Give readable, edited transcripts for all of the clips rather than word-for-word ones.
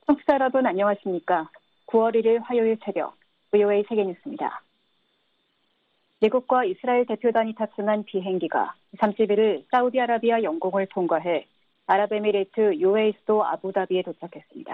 청취자 여러분 안녕하십니까? 9월 1일 화요일 새벽 VOA 세계뉴스입니다. 미국과 이스라엘 대표단이 탑승한 비행기가 31일 사우디아라비아 영공을 통과해 아랍에미레이트 UAE 수도 아부다비에 도착했습니다.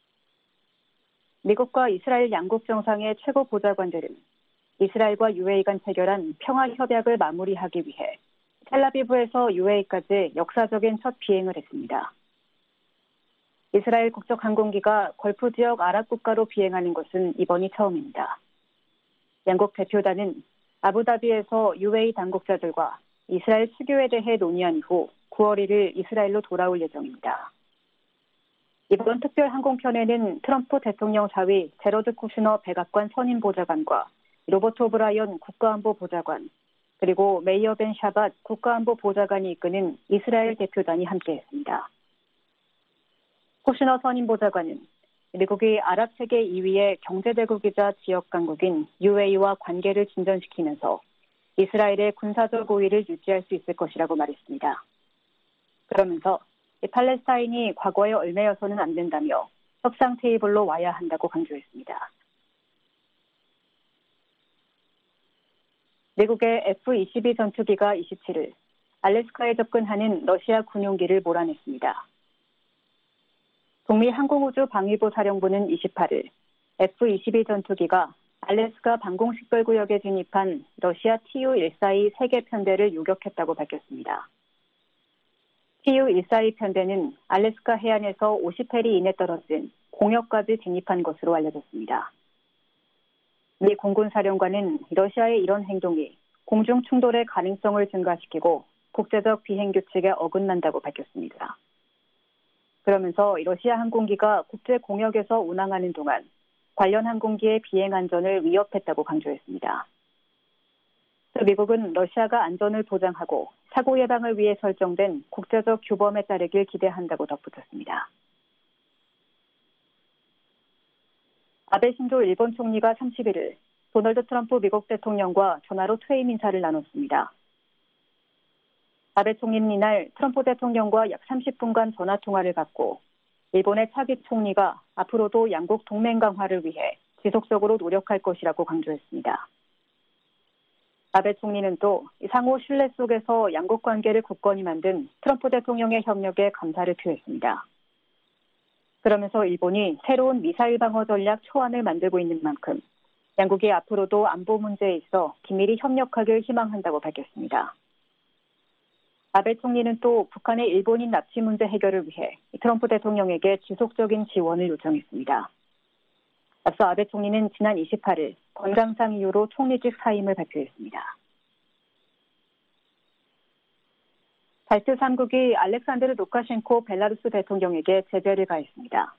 미국과 이스라엘 양국 정상의 최고 보좌관들은 이스라엘과 UAE 간 체결한 평화 협약을 마무리하기 위해 텔아비브에서 UAE까지 역사적인 첫 비행을 했습니다. 이스라엘 국적 항공기가 걸프 지역 아랍 국가로 비행하는 것은 이번이 처음입니다. 양국 대표단은 아부다비에서 UAE 당국자들과 이스라엘 수교에 대해 논의한 후 9월 1일 이스라엘로 돌아올 예정입니다. 이번 특별 항공편에는 트럼프 대통령 사위 제러드 쿠슈너 백악관 선임 보좌관과 로버트 오브라이언 국가안보 보좌관, 그리고 메이어 벤 샤밧 국가안보 보좌관이 이끄는 이스라엘 대표단이 함께했습니다. 쿠슈너 선임 보좌관은 미국이 아랍 세계 2위의 경제대국이자 지역 강국인 UAE와 관계를 진전시키면서 이스라엘의 군사적 우위를 유지할 수 있을 것이라고 말했습니다. 그러면서 팔레스타인이 과거에 얽매여서는 안 된다며 협상 테이블로 와야 한다고 강조했습니다. 미국의 F-22 전투기가 27일 알래스카에 접근하는 러시아 군용기를 몰아냈습니다. 북미 항공우주방위부 사령부는 28일 F-22 전투기가 알래스카 방공식별구역에 진입한 러시아 Tu-142 3개 편대를 요격했다고 밝혔습니다. Tu-142 편대는 알래스카 해안에서 50해리 이내 떨어진 공역까지 진입한 것으로 알려졌습니다. 미 공군 사령관은 러시아의 이런 행동이 공중 충돌의 가능성을 증가시키고 국제적 비행 규칙에 어긋난다고 밝혔습니다. 그러면서 러시아 항공기가 국제 공역에서 운항하는 동안 관련 항공기의 비행 안전을 위협했다고 강조했습니다. 또 미국은 러시아가 안전을 보장하고 사고 예방을 위해 설정된 국제적 규범에 따르길 기대한다고 덧붙였습니다. 아베 신조 일본 총리가 31일 도널드 트럼프 미국 대통령과 전화로 퇴임 인사를 나눴습니다. 아베 총리는 이날 트럼프 대통령과 약 30분간 전화통화를 갖고 일본의 차기 총리가 앞으로도 양국 동맹 강화를 위해 지속적으로 노력할 것이라고 강조했습니다. 아베 총리는 또 상호 신뢰 속에서 양국 관계를 굳건히 만든 트럼프 대통령의 협력에 감사를 표했습니다. 그러면서 일본이 새로운 미사일 방어 전략 초안을 만들고 있는 만큼 양국이 앞으로도 안보 문제에 있어 긴밀히 협력하길 희망한다고 밝혔습니다. 아베 총리는 또 북한의 일본인 납치 문제 해결을 위해 트럼프 대통령에게 지속적인 지원을 요청했습니다. 앞서 아베 총리는 지난 28일 건강상 이유로 총리직 사임을 발표했습니다. 발트 3국이 알렉산드르 루카셴코 벨라루스 대통령에게 제재를 가했습니다.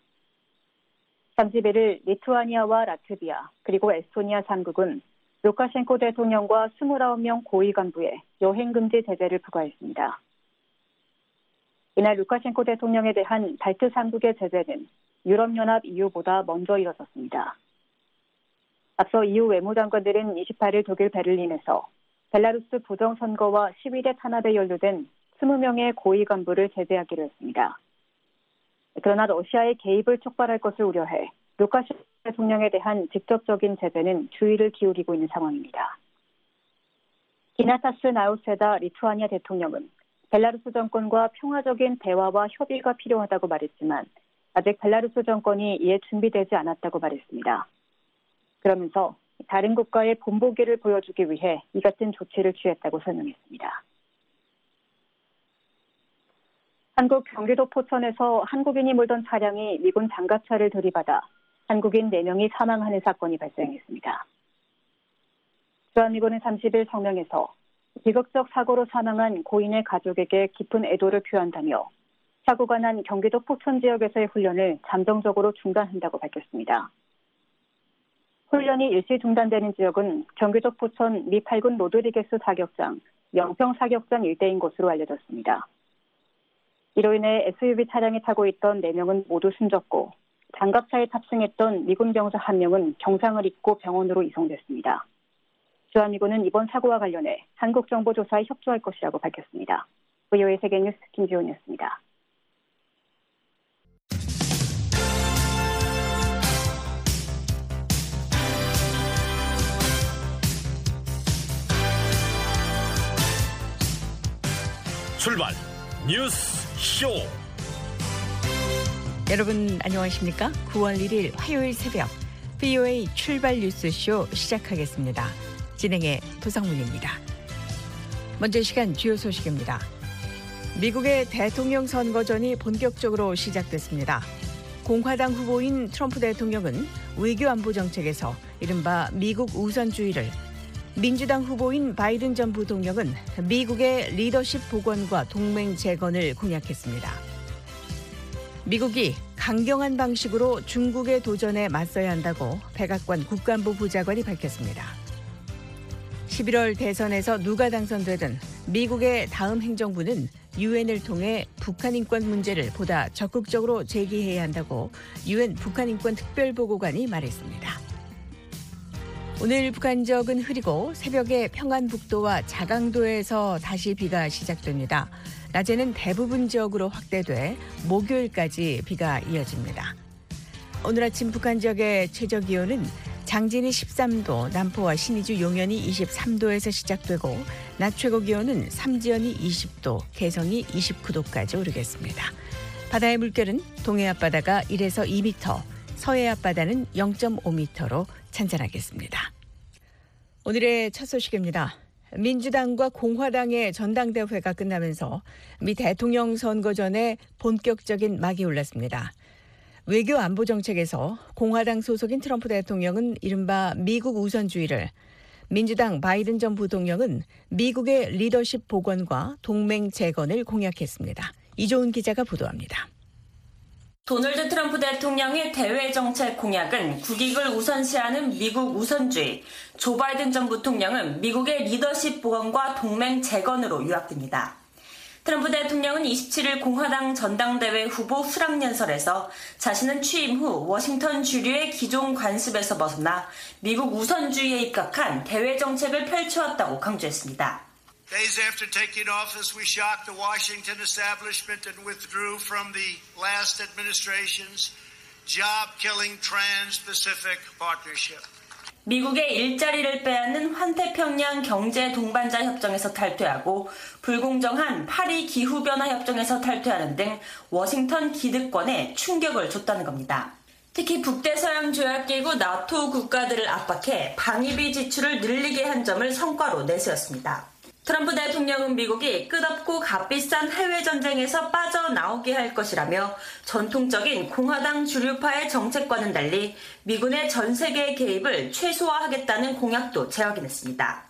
31일 리투아니아와 라트비아 그리고 에스토니아 3국은 루카셴코 대통령과 29명 고위 간부에 여행금지 제재를 부과했습니다. 이날 루카셴코 대통령에 대한 발트 3국의 제재는 유럽연합 EU보다 먼저 이뤄졌습니다. 앞서 EU 외무장관들은 28일 독일 베를린에서 벨라루스 부정선거와 시위대 탄압에 연루된 20명의 고위 간부를 제재하기로 했습니다. 그러나 러시아의 개입을 촉발할 것을 우려해 루카셴코 대통령에 대한 직접적인 제재는 주의를 기울이고 있는 상황입니다. 기나타스 나우세다 리투아니아 대통령은 벨라루스 정권과 평화적인 대화와 협의가 필요하다고 말했지만 아직 벨라루스 정권이 이에 준비되지 않았다고 말했습니다. 그러면서 다른 국가의 본보기를 보여주기 위해 이 같은 조치를 취했다고 설명했습니다. 한국 경기도 포천에서 한국인이 몰던 차량이 미군 장갑차를 들이받아 한국인 4명이 사망하는 사건이 발생했습니다. 주한미군은 30일 성명에서 비극적 사고로 사망한 고인의 가족에게 깊은 애도를 표한다며 사고가 난 경기도 포천 지역에서의 훈련을 잠정적으로 중단한다고 밝혔습니다. 훈련이 일시 중단되는 지역은 경기도 포천 미 8군 로드리게스 사격장, 영평 사격장 일대인 것으로 알려졌습니다. 이로 인해 SUV 차량에 타고 있던 4명은 모두 숨졌고 장갑차에 탑승했던 미군 병사 1명은 경상을 입고 병원으로 이송됐습니다. 주한미군은 이번 사고와 관련해 한국정보조사에 협조할 것이라고 밝혔습니다. VOA 세계뉴스 김지훈이었습니다. 출발 뉴스 쇼. 여러분 안녕하십니까? 9월 1일 화요일 새벽 VOA 출발 뉴스 쇼 시작하겠습니다. 진행의 도상문입니다. 먼저 시간 주요 소식입니다. 미국의 대통령 선거전이 본격적으로 시작됐습니다. 공화당 후보인 트럼프 대통령은 외교 안보 정책에서 이른바 미국 우선주의를, 민주당 후보인 바이든 전 부통령은 미국의 리더십 복원과 동맹 재건을 공약했습니다. 미국이 강경한 방식으로 중국의 도전에 맞서야 한다고 백악관 국가안보 보좌관이 밝혔습니다. 11월 대선에서 누가 당선되든 미국의 다음 행정부는 유엔을 통해 북한 인권 문제를 보다 적극적으로 제기해야 한다고 유엔 북한인권 특별보고관이 말했습니다. 오늘 북한 지역은 흐리고 새벽에 평안북도와 자강도에서 다시 비가 시작됩니다. 낮에는 대부분 지역으로 확대돼 목요일까지 비가 이어집니다. 오늘 아침 북한 지역의 최저 기온은 장진이 13도, 남포와 신의주 용현이 23도에서 시작되고 낮 최고 기온은 삼지연이 20도, 개성이 29도까지 오르겠습니다. 바다의 물결은 동해 앞바다가 1에서 2m, 서해 앞바다는 0.5m로 잔잔하겠습니다. 오늘의 첫 소식입니다. 민주당과 공화당의 전당대회가 끝나면서 미 대통령 선거 전에 본격적인 막이 올랐습니다. 외교 안보 정책에서 공화당 소속인 트럼프 대통령은 이른바 미국 우선주의를, 민주당 바이든 전 부통령은 미국의 리더십 복원과 동맹 재건을 공약했습니다. 이조은 기자가 보도합니다. 도널드 트럼프 대통령의 대외 정책 공약은 국익을 우선시하는 미국 우선주의, 조 바이든 전 부통령은 미국의 리더십 복원과 동맹 재건으로 요약됩니다. 트럼프 대통령은 27일 공화당 전당대회 후보 수락연설에서 자신은 취임 후 워싱턴 주류의 기존 관습에서 벗어나 미국 우선주의에 입각한 대외 정책을 펼쳐왔다고 강조했습니다. Days after taking office, we shocked the Washington establishment and withdrew from the last administration's job-killing Trans-Pacific Partnership. 미국의 일자리를 빼앗는 환태평양 경제 동반자 협정에서 탈퇴하고 불공정한 파리 기후변화 협정에서 탈퇴하는 등 워싱턴 기득권에 충격을 줬다는 겁니다. 특히 북대서양 조약기구 나토 국가들을 압박해 방위비 지출을 늘리게 한 점을 성과로 내세웠습니다. 트럼프 대통령은 미국이 끝없고 값비싼 해외 전쟁에서 빠져나오게 할 것이라며 전통적인 공화당 주류파의 정책과는 달리 미군의 전 세계 개입을 최소화하겠다는 공약도 재확인했습니다.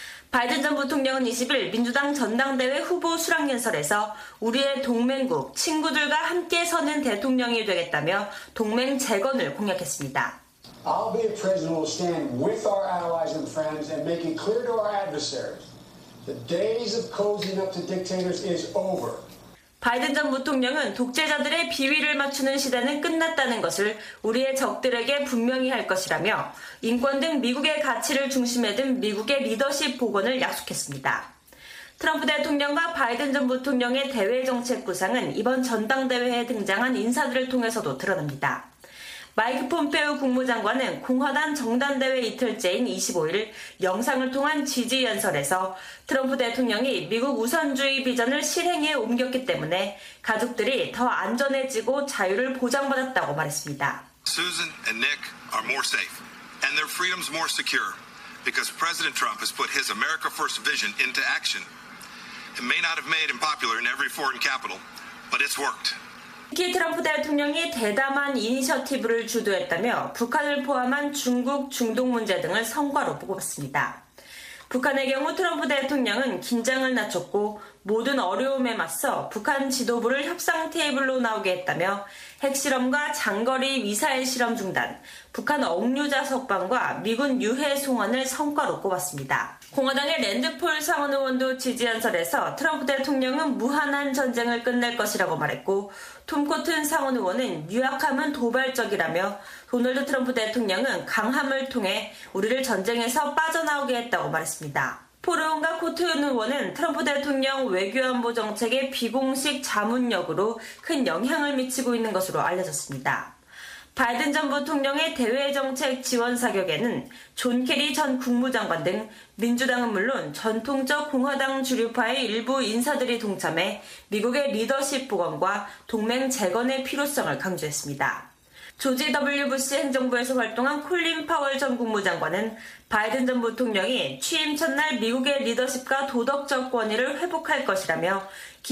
바이든 전 부통령은 20일 민주당 전당대회 후보 수락연설에서 우리의 동맹국, 친구들과 함께 서는 대통령이 되겠다며 동맹 재건을 공약했습니다. I'll be a president who will stand with our allies and friends and make it clear to our adversaries. The days of cozying up to dictators is over. 바이든 전 부통령은 독재자들의 비위를 맞추는 시대는 끝났다는 것을 우리의 적들에게 분명히 할 것이라며 인권 등 미국의 가치를 중심에 둔 미국의 리더십 복원을 약속했습니다. 트럼프 대통령과 바이든 전 부통령의 대외 정책 구상은 이번 전당대회에 등장한 인사들을 통해서도 드러납니다. 마이크 폼페오 국무장관은 공화당 정당대회 이틀째인 25일 영상을 통한 지지 연설에서 트럼프 대통령이 미국 우선주의 비전을 실행에 옮겼기 때문에 가족들이 더 안전해지고 자유를 보장받았다고 말했습니다. Susan and Nick are more safe and their freedoms more secure because President Trump has put his America First vision into action. It may not have made him popular in every foreign capital, but it's worked. 특히 트럼프 대통령이 대담한 이니셔티브를 주도했다며 북한을 포함한 중국, 중동 문제 등을 성과로 뽑았습니다. 북한의 경우 트럼프 대통령은 긴장을 낮췄고 모든 어려움에 맞서 북한 지도부를 협상 테이블로 나오게 했다며 핵실험과 장거리 미사일 실험 중단, 북한 억류자 석방과 미군 유해 송환을 성과로 꼽았습니다. 공화당의 랜드폴 상원 의원도 지지 연설에서 트럼프 대통령은 무한한 전쟁을 끝낼 것이라고 말했고 톰 코튼 상원 의원은 유약함은 도발적이라며 도널드 트럼프 대통령은 강함을 통해 우리를 전쟁에서 빠져나오게 했다고 말했습니다. 폴 의원과 코튼 의원은 트럼프 대통령 외교안보 정책의 비공식 자문력으로 큰 영향을 미치고 있는 것으로 알려졌습니다. 바이든 전 부통령의 대외정책 지원 사격에는 존 케리 전 국무장관 등 민주당은 물론 전통적 공화당 주류파의 일부 인사들이 동참해 미국의 리더십 복원과 동맹 재건의 필요성을 강조했습니다. 조지 W. 부시 행정부에서 활동한 콜린 파월 전 국무장관은 바이든 전 부통령이 취임 첫날 미국의 리더십과 도덕적 권위를 회복할 것이라며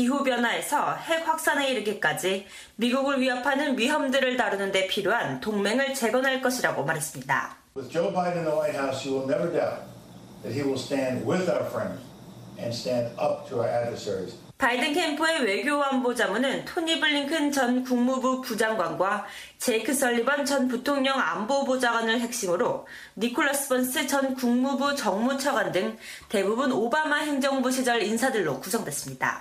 기후변화에서 핵 확산에 이르기까지 미국을 위협하는 위험들을 다루는 데 필요한 동맹을 재건할 것이라고 말했습니다. With Joe Biden in the White House, you will never doubt that he will stand with our friends and stand up to our adversaries. 바이든 캠프의 외교안보자문은 토니 블링컨 전 국무부 부장관과 제이크 설리번 전 부통령 안보보좌관을 핵심으로 니콜라스 번스 전 국무부 정무차관 등 대부분 오바마 행정부 시절 인사들로 구성됐습니다.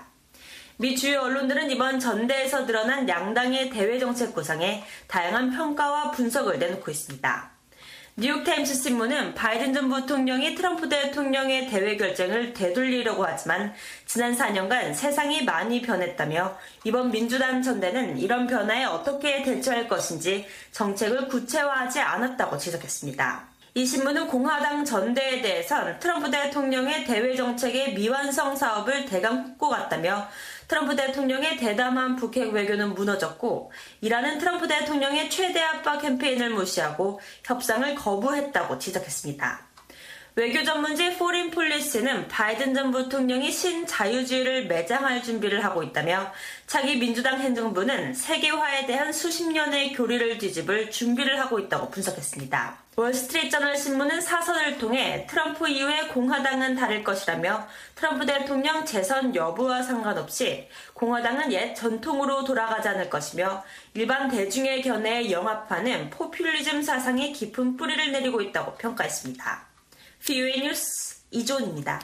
미 주요 언론들은 이번 전대에서 드러난 양당의 대외정책 구상에 다양한 평가와 분석을 내놓고 있습니다. 뉴욕타임스 신문은 바이든 전 부통령이 트럼프 대통령의 대외 결정을 되돌리려고 하지만 지난 4년간 세상이 많이 변했다며 이번 민주당 전대는 이런 변화에 어떻게 대처할 것인지 정책을 구체화하지 않았다고 지적했습니다. 이 신문은 공화당 전대에 대해선 트럼프 대통령의 대외 정책의 미완성 사업을 대강 훑고갔다며 트럼프 대통령의 대담한 북핵 외교는 무너졌고 이라는 트럼프 대통령의 최대 압박 캠페인을 무시하고 협상을 거부했다고 지적했습니다. 외교 전문지 포린 폴리시는 바이든 전 부통령이 신자유주의를 매장할 준비를 하고 있다며 차기 민주당 행정부는 세계화에 대한 수십 년의 교리를 뒤집을 준비를 하고 있다고 분석했습니다. 월스트리트저널 신문은 사설을 통해 트럼프 이후에 공화당은 다를 것이라며 트럼프 대통령 재선 여부와 상관없이 공화당은 옛 전통으로 돌아가지 않을 것이며 일반 대중의 견해에 영합하는 포퓰리즘 사상이 깊은 뿌리를 내리고 있다고 평가했습니다. VOA 뉴스 이존입니다.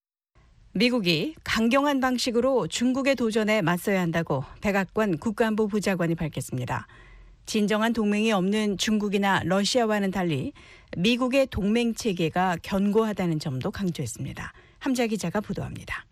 미국이 강경한 방식으로 중국의 도전에 맞서야 한다고 백악관 국가안보 보좌관이 밝혔습니다. 진정한 동맹이 없는 중국이나 러시아와는 달리 미국의 동맹 체계가 견고하다는 점도 강조했습니다. 함자 기자가 보도합니다.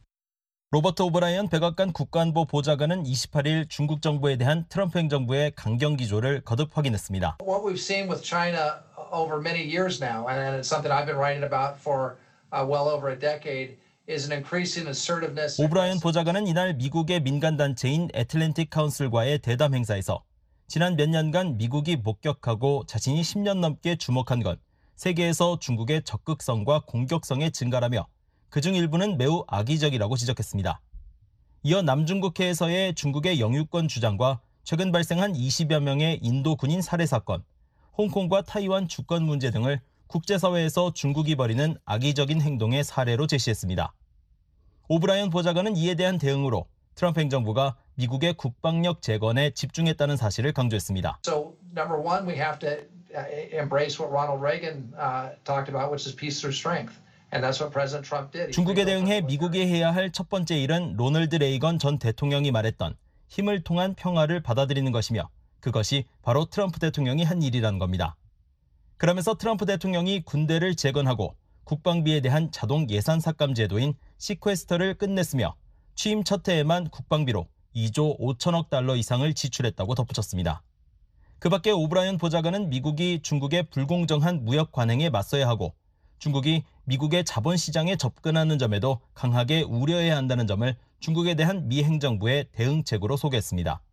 로버트 오브라이언 백악관 국가안보 보좌관은 28일 중국 정부에 대한 트럼프 행정부의 강경 기조를 거듭 확인했습니다. What we've seen with China over many years now, and it's something I've been writing about for well over a decade, is an increasing assertiveness. 오브라이언 보좌관은 이날 미국의 민간단체인 애틀랜틱 카운슬과의 대담 행사에서 지난 몇 년간 미국이 목격하고 자신이 10년 넘게 주목한 건 세계에서 중국의 적극성과 공격성의 증가라며 그중 일부는 매우 악의적이라고 지적했습니다. 이어 남중국해에서의 중국의 영유권 주장과 최근 발생한 20여 명의 인도 군인 살해 사건, 홍콩과 타이완 주권 문제 등을 국제사회에서 중국이 벌이는 악의적인 행동의 사례로 제시했습니다. 오브라이언 보좌관은 이에 대한 대응으로 트럼프 행정부가 미국의 국방력 재건에 집중했다는 사실을 강조했습니다. So number one, we have to embrace what Ronald Reagan talked about, which is peace through strength. And that's what President Trump did. 중국에 대응해 미국이 해야 할 첫 번째 일은 로널드 레이건 전 대통령이 말했던 힘을 통한 평화를 받아들이는 것이며 그것이 바로 트럼프 대통령이 한 일이라는 겁니다. 그러면서 트럼프 대통령이 군대를 재건하고 국방비에 대한 자동 예산 삭감 제도인 시퀘스터를 끝냈으며 취임 첫 해에만 국방비로 2조 5천억 달러 이상을 지출했다고 덧붙였습니다. 그 밖에 오브라이언 보좌관은 미국이 중국의 불공정한 무역 관행에 맞서야 하고 중국이 미국의 자본시장에 접근하는 점에도 강하게 우려해야 한다는 점을 중국에 대한 미 행정부의 대응책으로 소개했습니다.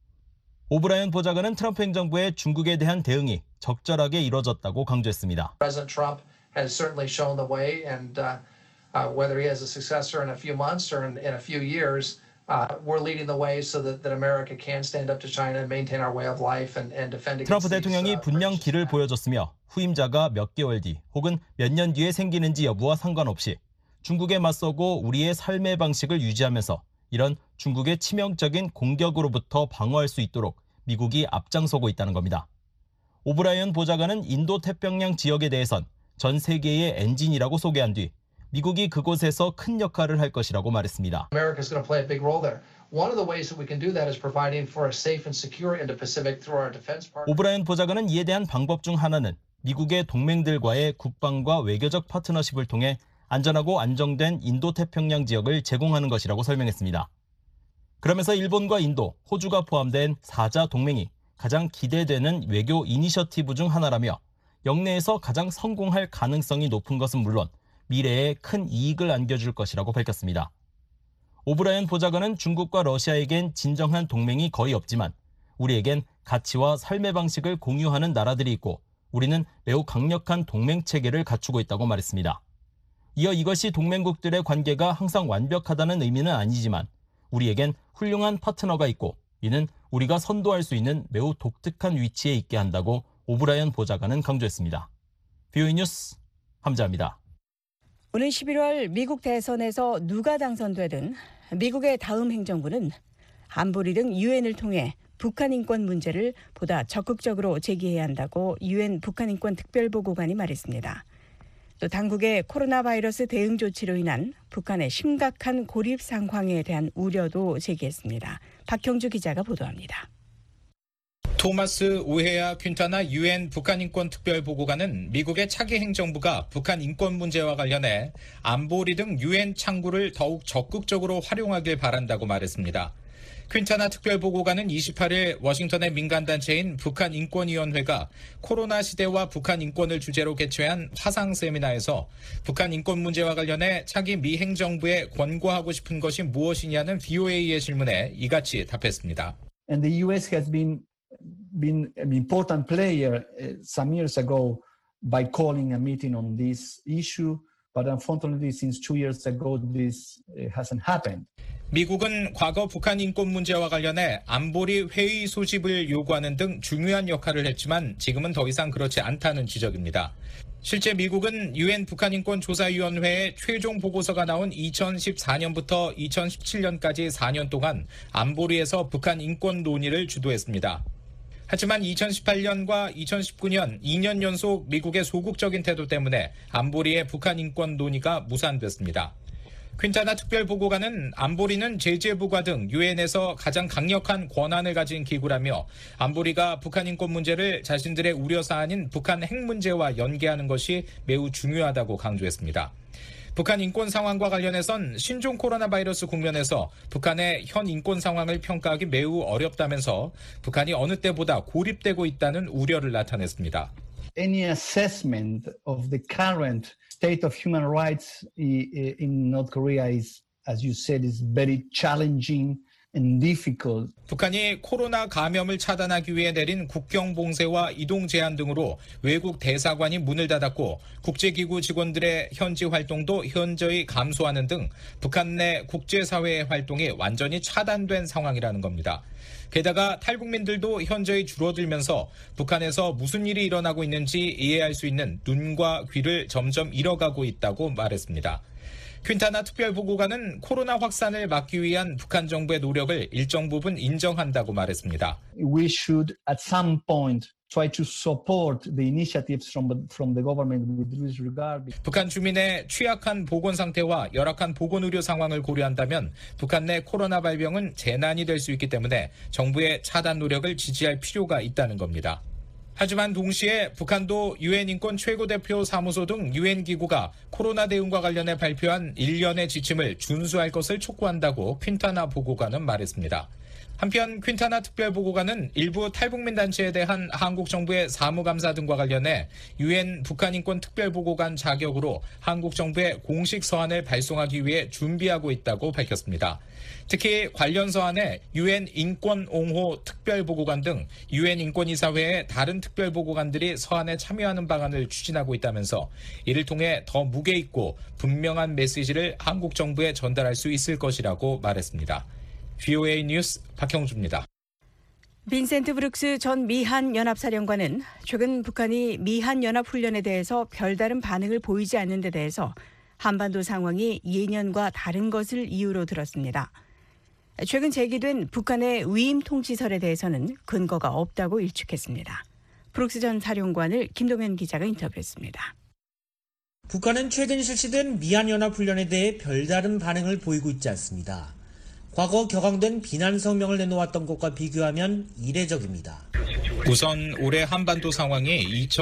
오브라이언 보좌관은 트럼프 행정부의 중국에 대한 대응이 적절하게 이뤄졌다고 강조했습니다. President Trump has certainly shown the way, and whether he has a successor in a few months or in a few years, we're leading the way so that America can stand up to China and maintain our way of life and defend against. 트럼프 대통령이 분명 길을 보여줬으며 후임자가 몇 개월 뒤 혹은 몇 년 뒤에 생기는지 여부와 상관없이 중국에 맞서고 우리의 삶의 방식을 유지하면서 이런 중국의 치명적인 공격으로부터 방어할 수 있도록 미국이 앞장서고 있다는 겁니다. 오브라이언 보좌관은 인도 태평양 지역에 대해선 전 세계의 엔진이라고 소개한 뒤 미국이 그곳에서 큰 역할을 할 것이라고 말했습니다. America's going to play a big role there. One of the ways that we can do that is providing for a safe and secure Indo-Pacific through our defense partners. 오브라이언 보좌관은 이에 대한 방법 중 하나는 미국의 동맹들과의 국방과 외교적 파트너십을 통해 안전하고 안정된 인도 태평양 지역을 제공하는 것이라고 설명했습니다. 그러면서 일본과 인도, 호주가 포함된 4자 동맹이 가장 기대되는 외교 이니셔티브 중 하나라며 영내에서 가장 성공할 가능성이 높은 것은 물론 미래에 큰 이익을 안겨줄 것이라고 밝혔습니다. 오브라이언 보좌관은 중국과 러시아에겐 진정한 동맹이 거의 없지만 우리에겐 가치와 삶의 방식을 공유하는 나라들이 있고 우리는 매우 강력한 동맹 체계를 갖추고 있다고 말했습니다. 이어 이것이 동맹국들의 관계가 항상 완벽하다는 의미는 아니지만 우리에겐 훌륭한 파트너가 있고 이는 우리가 선도할 수 있는 매우 독특한 위치에 있게 한다고 오브라이언 보좌관은 강조했습니다. VOA 뉴스 함자입니다. 오는 11월 미국 대선에서 누가 당선되든 미국의 다음 행정부는 안보리 등 유엔을 통해 북한 인권 문제를 보다 적극적으로 제기해야 한다고 유엔 북한 인권 특별보고관이 말했습니다. 또 당국의 코로나 바이러스 대응 조치로 인한 북한의 심각한 고립 상황에 대한 우려도 제기했습니다. 박형주 기자가 보도합니다. 토마스 오헤아 퀸타나 유엔 북한 인권 특별보고관은 미국의 차기 행정부가 북한 인권 문제와 관련해 안보리 등 유엔 창구를 더욱 적극적으로 활용하길 바란다고 말했습니다. 퀸타나 특별보고관은 28일 워싱턴의 민간단체인 북한인권위원회가 코로나 시대와 북한 인권을 주제로 개최한 화상 세미나에서 북한 인권 문제와 관련해 차기 미 행정부에 권고하고 싶은 것이 무엇이냐는 VOA의 질문에 이같이 답했습니다. And the US has been an important player some years ago by calling a meeting on this issue, but unfortunately since 2 years ago this hasn't happened. 미국은 과거 북한 인권 문제와 관련해 안보리 회의 소집을 요구하는 등 중요한 역할을 했지만 지금은 더 이상 그렇지 않다는 지적입니다. 실제 미국은 유엔 북한인권조사위원회의 최종 보고서가 나온 2014년부터 2017년까지 4년 동안 안보리에서 북한 인권 논의를 주도했습니다. 하지만 2018년과 2019년 2년 연속 미국의 소극적인 태도 때문에 안보리의 북한 인권 논의가 무산됐습니다. 퀸타나 특별보고관은 안보리는 제재부가 등 유엔에서 가장 강력한 권한을 가진 기구라며 안보리가 북한 인권 문제를 자신들의 우려사안인 북한 핵 문제와 연계하는 것이 매우 중요하다고 강조했습니다. 북한 인권 상황과 관련해선 신종 코로나 바이러스 국면에서 북한의 현 인권 상황을 평가하기 매우 어렵다면서 북한이 어느 때보다 고립되고 있다는 우려를 나타냈습니다. Any assessment of the current state of human rights in North Korea is, as you said, is very challenging and difficult. 북한이 코로나 감염을 차단하기 위해 내린 국경 봉쇄와 이동 제한 등으로 외국 대사관이 문을 닫았고 국제기구 직원들의 현지 활동도 현저히 감소하는 등 북한 내 국제사회의 활동이 완전히 차단된 상황이라는 겁니다. 게다가 탈북민들도 현저히 줄어들면서 북한에서 무슨 일이 일어나고 있는지 이해할 수 있는 눈과 귀를 점점 잃어가고 있다고 말했습니다. 퀸타나 특별보고관은 코로나 확산을 막기 위한 북한 정부의 노력을 일정 부분 인정한다고 말했습니다. We should at some point try to support the initiatives from the government with this regard. 북한 주민의 취약한 보건 상태와 열악한 보건 의료 상황을 고려한다면 북한 내 코로나 발병은 재난이 될 수 있기 때문에 정부의 차단 노력을 지지할 필요가 있다는 겁니다. 하지만 동시에 북한도 유엔 인권 최고대표 사무소 등 유엔 기구가 코로나 대응과 관련해 발표한 일련의 지침을 준수할 것을 촉구한다고 퀸타나 보고관은 말했습니다. 한편 퀸타나 특별보고관은 일부 탈북민 단체에 대한 한국 정부의 사무감사 등과 관련해 유엔 북한인권 특별보고관 자격으로 한국 정부에 공식 서한을 발송하기 위해 준비하고 있다고 밝혔습니다. 특히 관련 서한에 유엔 인권옹호 특별보고관 등 유엔 인권이사회의 다른 특별보고관들이 서한에 참여하는 방안을 추진하고 있다면서 이를 통해 더 무게 있고 분명한 메시지를 한국 정부에 전달할 수 있을 것이라고 말했습니다. VOA 뉴스 박형주입니다. 빈센트 브룩스 전 미한 연합사령관은 최근 북한이 미한 연합훈련에 대해서 별다른 반응을 보이지 않는 데 대해서 한반도 상황이 예년과 다른 것을 이유로 들었습니다. 최근 제기된 북한의 위임 통치설에 대해서는 근거가 없다고 일축했습니다. 브룩스 전 사령관을 김동현 기자가 인터뷰했습니다. 북한은 최근 실시된 미한연합훈련에 대해 별다른 반응을 보이고 있지 않습니다. 과거 격앙된 비난 성명을 내놓았던 것과 비교하면 이례적입니다. 우선 올해 한반도 상황이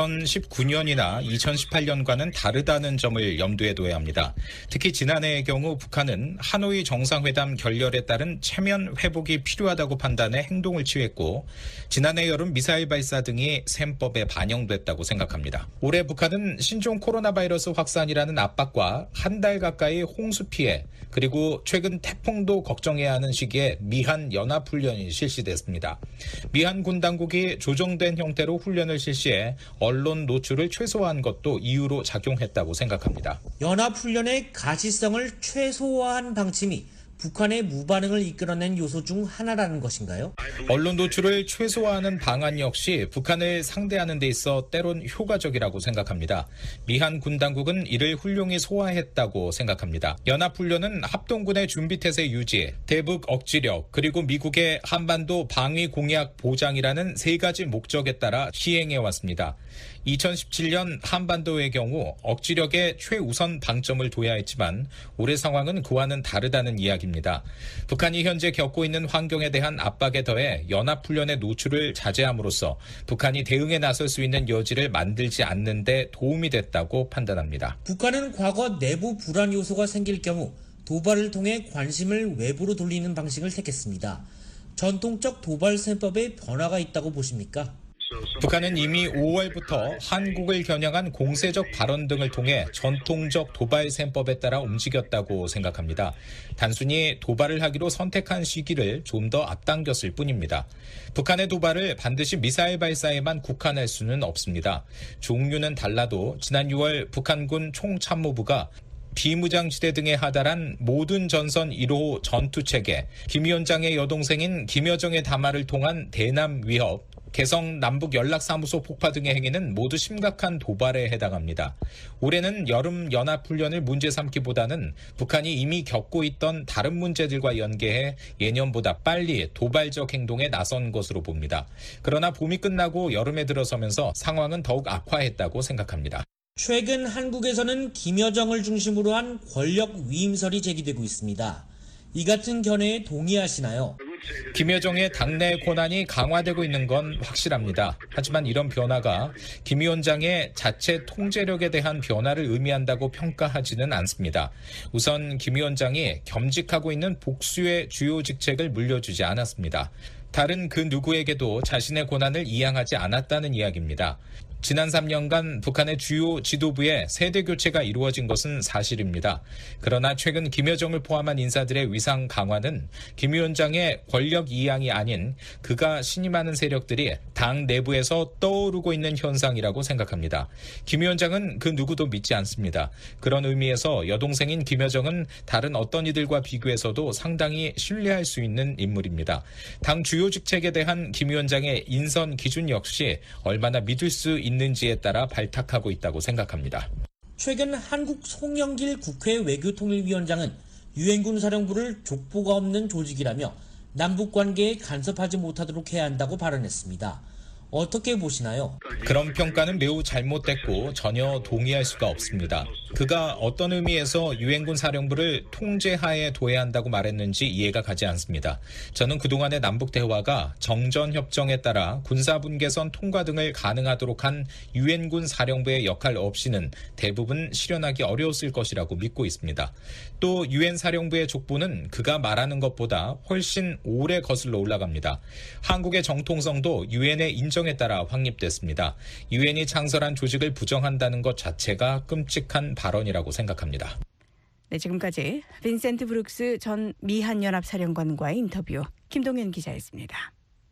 2019년이나 2018년과는 다르다는 점을 염두에 둬야 합니다. 특히 지난해의 경우 북한은 하노이 정상회담 결렬에 따른 체면 회복이 필요하다고 판단해 행동을 취했고 지난해 여름 미사일 발사 등이 셈법에 반영됐다고 생각합니다. 올해 북한은 신종 코로나 바이러스 확산이라는 압박과 한 달 가까이 홍수 피해 그리고 최근 태풍도 걱정해야 하는 시기에 미한 연합훈련이 실시됐습니다. 미한 군 당국이 조정된 형태로 훈련을 실시해 언론 노출을 최소화한 것도 이유로 작용했다고 생각합니다. 연합훈련의 가시성을 최소화한 방침이 북한의 무반응을 이끌어낸 요소 중 하나라는 것인가요? 언론 노출을 최소화하는 방안 역시 북한을 상대하는 데 있어 때론 효과적이라고 생각합니다. 미한 군 당국은 이를 훌륭히 소화했다고 생각합니다. 연합훈련은 합동군의 준비태세 유지, 대북 억지력, 그리고 미국의 한반도 방위 공약 보장이라는 세 가지 목적에 따라 시행해왔습니다. 2017년 한반도의 경우 억지력에 최우선 방점을 둬야 했지만 올해 상황은 그와는 다르다는 이야기입니다. 북한이 현재 겪고 있는 환경에 대한 압박에 더해 연합훈련의 노출을 자제함으로써 북한이 대응에 나설 수 있는 여지를 만들지 않는 데 도움이 됐다고 판단합니다. 북한은 과거 내부 불안 요소가 생길 경우 도발을 통해 관심을 외부로 돌리는 방식을 택했습니다. 전통적 도발 셈법에 변화가 있다고 보십니까? 북한은 이미 5월부터 한국을 겨냥한 공세적 발언 등을 통해 전통적 도발 셈법에 따라 움직였다고 생각합니다. 단순히 도발을 하기로 선택한 시기를 좀 더 앞당겼을 뿐입니다. 북한의 도발을 반드시 미사일 발사에만 국한할 수는 없습니다. 종류는 달라도 지난 6월 북한군 총참모부가 비무장지대 등에 하달한 모든 전선 1호 전투체계, 김 위원장의 여동생인 김여정의 담화를 통한 대남 위협, 개성 남북연락사무소 폭파 등의 행위는 모두 심각한 도발에 해당합니다. 올해는 여름 연합훈련을 문제 삼기보다는 북한이 이미 겪고 있던 다른 문제들과 연계해 예년보다 빨리 도발적 행동에 나선 것으로 봅니다. 그러나 봄이 끝나고 여름에 들어서면서 상황은 더욱 악화했다고 생각합니다. 최근 한국에서는 김여정을 중심으로 한 권력 위임설이 제기되고 있습니다. 이 같은 견해에 동의하시나요? 김여정의 당내 권한이 강화되고 있는 건 확실합니다. 하지만 이런 변화가 김 위원장의 자체 통제력에 대한 변화를 의미한다고 평가하지는 않습니다. 우선 김 위원장이 겸직하고 있는 복수의 주요 직책을 물려주지 않았습니다. 다른 그 누구에게도 자신의 권한을 이양하지 않았다는 이야기입니다. 지난 3년간 북한의 주요 지도부의 세대 교체가 이루어진 것은 사실입니다. 그러나 최근 김여정을 포함한 인사들의 위상 강화는 김 위원장의 권력 이양이 아닌 그가 신임하는 세력들이 당 내부에서 떠오르고 있는 현상이라고 생각합니다. 김 위원장은 그 누구도 믿지 않습니다. 그런 의미에서 여동생인 김여정은 다른 어떤 이들과 비교해서도 상당히 신뢰할 수 있는 인물입니다. 당 주요 직책에 대한 김 위원장의 인선 기준 역시 얼마나 믿을 수 있는지에 따라 발탁하고 있다고 생각합니다. 최근 한국 송영길 국회 외교통일위원장은 유엔군 사령부를 족보가 없는 조직이라며 남북관계에 간섭하지 못하도록 해야 한다고 발언했습니다. 어떻게 보시나요? 그런 평가는 매우 잘못됐고 전혀 동의할 수가 없습니다. 그가 어떤 의미에서 유엔군 사령부를 통제하에 둬야 한다고 말했는지 이해가 가지 않습니다. 저는 그동안의 남북 대화가 정전협정에 따라 군사분계선 통과 등을 가능하도록 한 유엔군 사령부의 역할 없이는 대부분 실현하기 어려웠을 것이라고 믿고 있습니다. 또 유엔 사령부의 족보는 그가 말하는 것보다 훨씬 오래 거슬러 올라갑니다. 한국의 정통성도 유엔의 인정에 따라 확립됐습니다. 유엔이 창설한 조직을 부정한다는 것 자체가 끔찍한 발언이라고 생각합니다. 네, 지금까지 빈센트 브룩스 전 미한연합사령관과의 인터뷰 김동현 기자였습니다.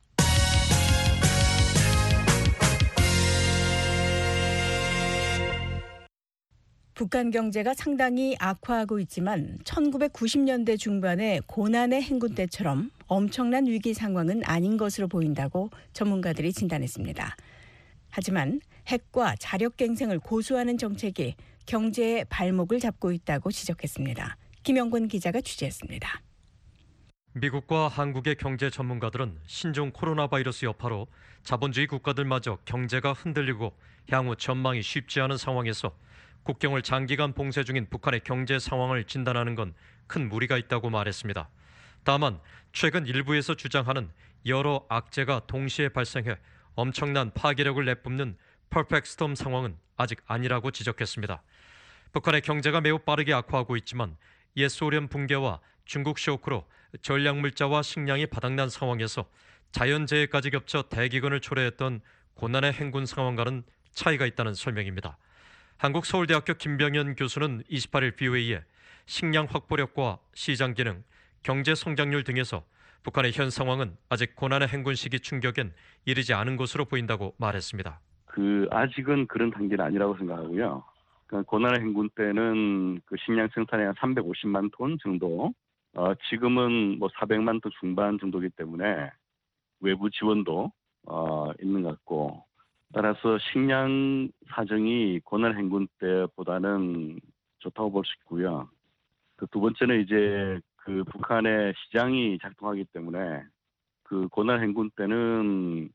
북한 경제가 상당히 악화하고 있지만 1990년대 중반의 고난의 행군 때처럼 엄청난 위기 상황은 아닌 것으로 보인다고 전문가들이 진단했습니다. 하지만 핵과 자력갱생을 고수하는 정책이 경제의 발목을 잡고 있다고 지적했습니다. 김영권 기자가 취재했습니다. 미국과 한국의 경제 전문가들은 신종 코로나 바이러스 여파로 자본주의 국가들마저 경제가 흔들리고 향후 전망이 쉽지 않은 상황에서 국경을 장기간 봉쇄 중인 북한의 경제 상황을 진단하는 건 큰 무리가 있다고 말했습니다. 다만 최근 일부에서 주장하는 여러 악재가 동시에 발생해 엄청난 파괴력을 내뿜는 퍼펙트 스톰 상황은 아직 아니라고 지적했습니다. 북한의 경제가 매우 빠르게 악화하고 있지만 옛 소련 붕괴와 중국 쇼크로 전략물자와 식량이 바닥난 상황에서 자연재해까지 겹쳐 대기근을 초래했던 고난의 행군 상황과는 차이가 있다는 설명입니다. 한국서울대학교 김병현 교수는 28일 BOA에 식량 확보력과 시장 기능, 경제 성장률 등에서 북한의 현 상황은 아직 고난의 행군 시기 충격엔 이르지 않은 것으로 보인다고 말했습니다. 아직은 그런 단계는 아니라고 생각하고요. 고난의 행군 때는 그 식량 생산량이 한 350만 톤 정도, 지금은 뭐 400만 톤 중반 정도이기 때문에 외부 지원도 있는 것 같고, 따라서 식량 사정이 고난 행군 때보다는 좋다고 볼 수 있고요. 그 두 번째는 이제 그 북한의 시장이 작동하기 때문에 그 고난 행군 때는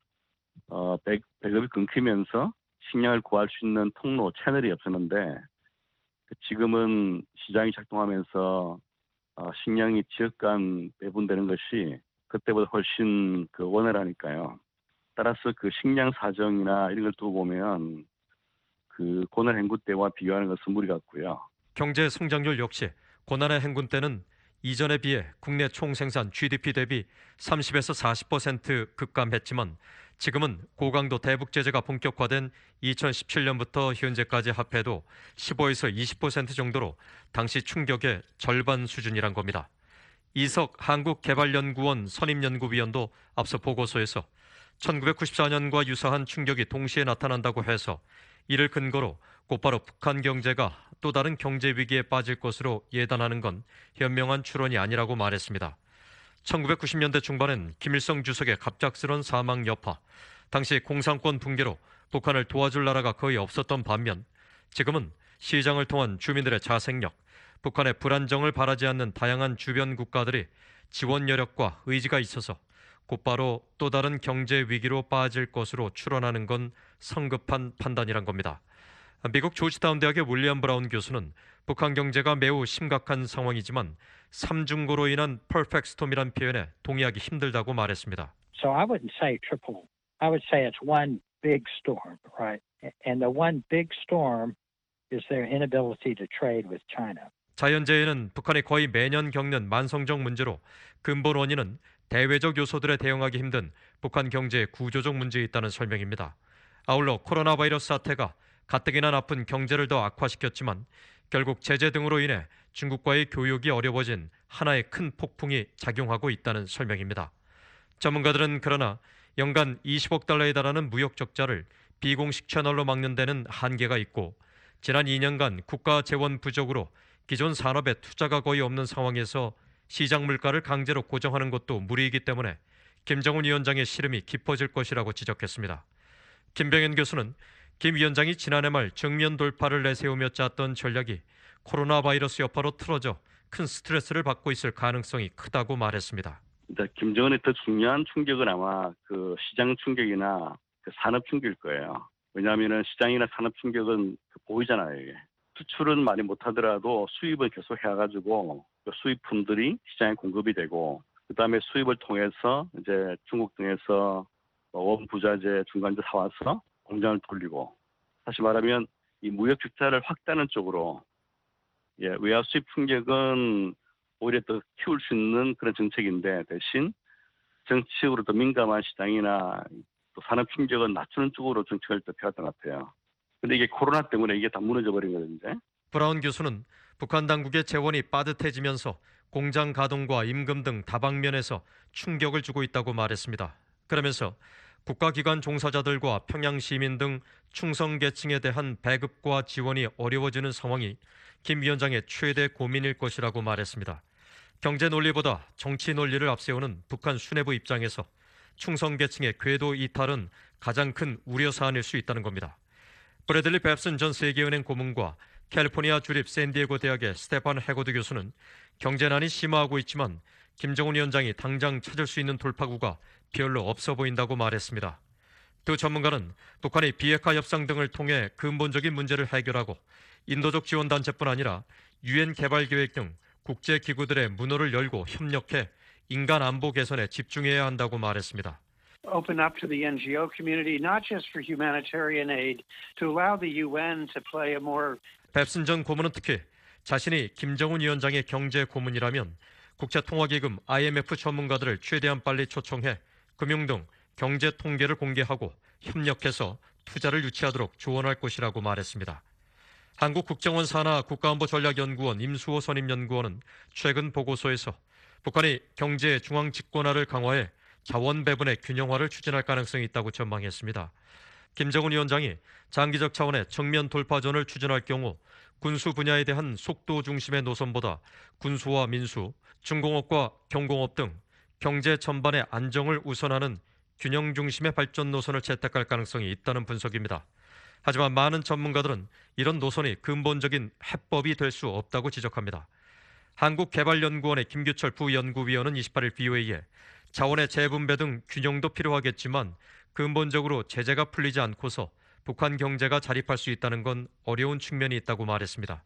배급이 끊기면서 식량을 구할 수 있는 통로 채널이 없었는데, 지금은 시장이 작동하면서 식량이 지역 간 배분되는 것이 그때보다 훨씬 원활하니까요. 따라서 그 식량 사정이나 이런 걸 두고 보면 그 고난 행군 때와 비교하는 것은 무리 같고요. 경제 성장률 역시 고난의 행군 때는 이전에 비해 국내 총생산 GDP 대비 30에서 40% 급감했지만 지금은 고강도 대북 제재가 본격화된 2017년부터 현재까지 합해도 15에서 20% 정도로 당시 충격의 절반 수준이란 겁니다. 이석 한국개발연구원 선임연구위원도 앞서 보고서에서 1994년과 유사한 충격이 동시에 나타난다고 해서 이를 근거로 곧바로 북한 경제가 또 다른 경제 위기에 빠질 것으로 예단하는 건 현명한 추론이 아니라고 말했습니다. 1990년대 중반엔 김일성 주석의 갑작스런 사망 여파, 당시 공산권 붕괴로 북한을 도와줄 나라가 거의 없었던 반면 지금은 시장을 통한 주민들의 자생력, 북한의 불안정을 바라지 않는 다양한 주변 국가들이 지원 여력과 의지가 있어서 곧바로 또 다른 경제 위기로 빠질 것으로 추론하는 건 성급한 판단이란 겁니다. 미국 조지타운 대학의 윌리엄 브라운 교수는 북한 경제가 매우 심각한 상황이지만 삼중고로 인한 퍼펙트 스톰이란 표현에 동의하기 힘들다고 말했습니다. So I wouldn't say triple. I would say it's one big storm, right? And the one big storm is their inability to trade with China. 자연재해는 북한이 거의 매년 겪는 만성적 문제로 근본 원인은 대외적 요소들에 대응하기 힘든 북한 경제의 구조적 문제에 있다는 설명입니다. 아울러 코로나 바이러스 사태가 가뜩이나 나쁜 경제를 더 악화시켰지만 결국 제재 등으로 인해 중국과의 교역이 어려워진 하나의 큰 폭풍이 작용하고 있다는 설명입니다. 전문가들은 그러나 연간 20억 달러에 달하는 무역 적자를 비공식 채널로 막는 데는 한계가 있고 지난 2년간 국가 재원 부족으로 기존 산업에 투자가 거의 없는 상황에서 시장 물가를 강제로 고정하는 것도 무리이기 때문에 김정은 위원장의 시름이 깊어질 것이라고 지적했습니다. 김병현 교수는 김 위원장이 지난해 말 정면 돌파를 내세우며 짰던 전략이 코로나 바이러스 여파로 틀어져 큰 스트레스를 받고 있을 가능성이 크다고 말했습니다. 김정은의 더 중요한 충격은 아마 그 시장 충격이나 그 산업 충격일 거예요. 왜냐하면 시장이나 산업 충격은 보이잖아요. 이게. 수출은 많이 못하더라도 수입을 계속 해가지고 그 수입품들이 시장에 공급이 되고 그다음에 수입을 통해서 이제 중국 등에서 원부자재, 중간재 사와서 공장을 돌리고 다시 말하면 이 무역 적자를 확대하는 쪽으로 외화 수입 충격은 오히려 더 키울 수 있는 그런 정책인데 대신 정치적으로 더 민감한 시장이나 또 산업 충격은 낮추는 쪽으로 정책을 더 펴왔던 것 같아요. 근데 이게 코로나 때문에 이게 다 무너져 버린 거든요. 브라운 교수는 북한 당국의 재원이 빠듯해지면서 공장 가동과 임금 등 다방면에서 충격을 주고 있다고 말했습니다. 그러면서 국가기관 종사자들과 평양 시민 등 충성 계층에 대한 배급과 지원이 어려워지는 상황이 김 위원장의 최대 고민일 것이라고 말했습니다. 경제 논리보다 정치 논리를 앞세우는 북한 수뇌부 입장에서 충성 계층의 궤도 이탈은 가장 큰 우려 사안일 수 있다는 겁니다. 브래들리 뱁슨 전 세계은행 고문과 캘리포니아 주립 샌디에고 대학의 스테판 해고드 교수는 경제난이 심화하고 있지만 김정은 위원장이 당장 찾을 수 있는 돌파구가 별로 없어 보인다고 말했습니다. 두 전문가는 북한이 비핵화 협상 등을 통해 근본적인 문제를 해결하고 인도적 지원단체뿐 아니라 유엔 개발계획 등 국제기구들의 문호를 열고 협력해 인간 안보 개선에 집중해야 한다고 말했습니다. open up to the NGO community, not just for humanitarian aid, to allow the UN to play a more. 뱁슨 전 고문은 특히 자신이 김정은 위원장의 경제 고문이라면 국제통화기금 IMF 전문가들을 최대한 빨리 초청해 금융 등 경제 통계를 공개하고 협력해서 투자를 유치하도록 조언할 것이라고 말했습니다. 한국국정원 산하 국가안보전략연구원 임수호 선임연구원은 최근 보고서에서 북한이 경제 중앙 집권화를 강화해 자원 배분의 균형화를 추진할 가능성이 있다고 전망했습니다. 김정은 위원장이 장기적 차원의 정면 돌파전을 추진할 경우 군수 분야에 대한 속도 중심의 노선보다 군수와 민수, 중공업과 경공업 등 경제 전반의 안정을 우선하는 균형 중심의 발전 노선을 채택할 가능성이 있다는 분석입니다. 하지만 많은 전문가들은 이런 노선이 근본적인 해법이 될 수 없다고 지적합니다. 한국개발연구원의 김규철 부연구위원은 28일 BOA에 자원의 재분배 등 균형도 필요하겠지만 근본적으로 제재가 풀리지 않고서 북한 경제가 자립할 수 있다는 건 어려운 측면이 있다고 말했습니다.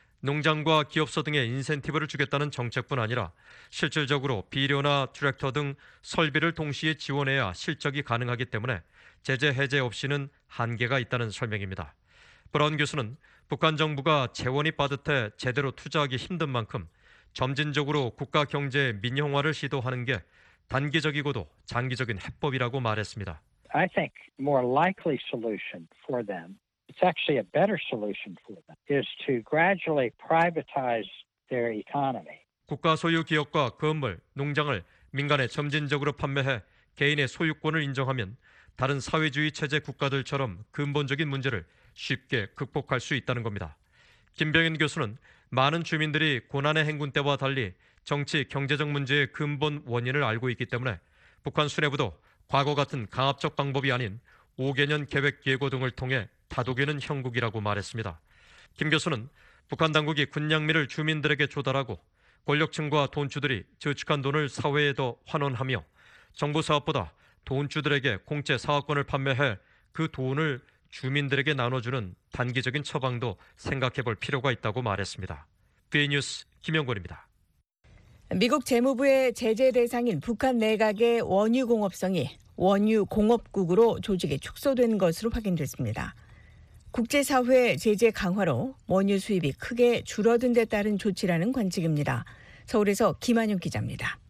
농장과 기업소 등의 인센티브를 주겠다는 정책뿐 아니라 실질적으로 비료나 트랙터 등 설비를 동시에 지원해야 실적이 가능하기 때문에 제재 해제 없이는 한계가 있다는 설명입니다. 브라운 교수는 북한 정부가 재원이 빠듯해 제대로 투자하기 힘든 만큼 점진적으로 국가 경제 민영화를 시도하는 게 단기적이고도 장기적인 해법이라고 말했습니다. I think more likely solution for them, it's actually a better solution for them, is to gradually privatize their economy. 국가 소유 기업과 건물, 농장을 민간에 점진적으로 판매해 개인의 소유권을 인정하면 다른 사회주의 체제 국가들처럼 근본적인 문제를 쉽게 극복할 수 있다는 겁니다. 김병인 교수는 많은 주민들이 고난의 행군 때와 달리 정치, 경제적 문제의 근본 원인을 알고 있기 때문에 북한 수뇌부도 과거 같은 강압적 방법이 아닌 5개년 계획 예고 등을 통해 다독이는 형국이라고 말했습니다. 김 교수는 북한 당국이 군량미를 주민들에게 조달하고 권력층과 돈주들이 저축한 돈을 사회에 더 환원하며 정부 사업보다 돈주들에게 공짜 사업권을 판매해 그 돈을 주민들에게 나눠주는 단기적인 처방도 생각해 볼 필요가 있다고 말했습니다. BA 뉴스 김영권입니다. 미국 재무부의 제재 대상인 북한 내각의 원유공업성이 원유공업국으로 조직이 축소된 것으로 확인됐습니다. 국제사회 제재 강화로 원유 수입이 크게 줄어든 데 따른 조치라는 관측입니다. 서울에서 김한용 기자입니다.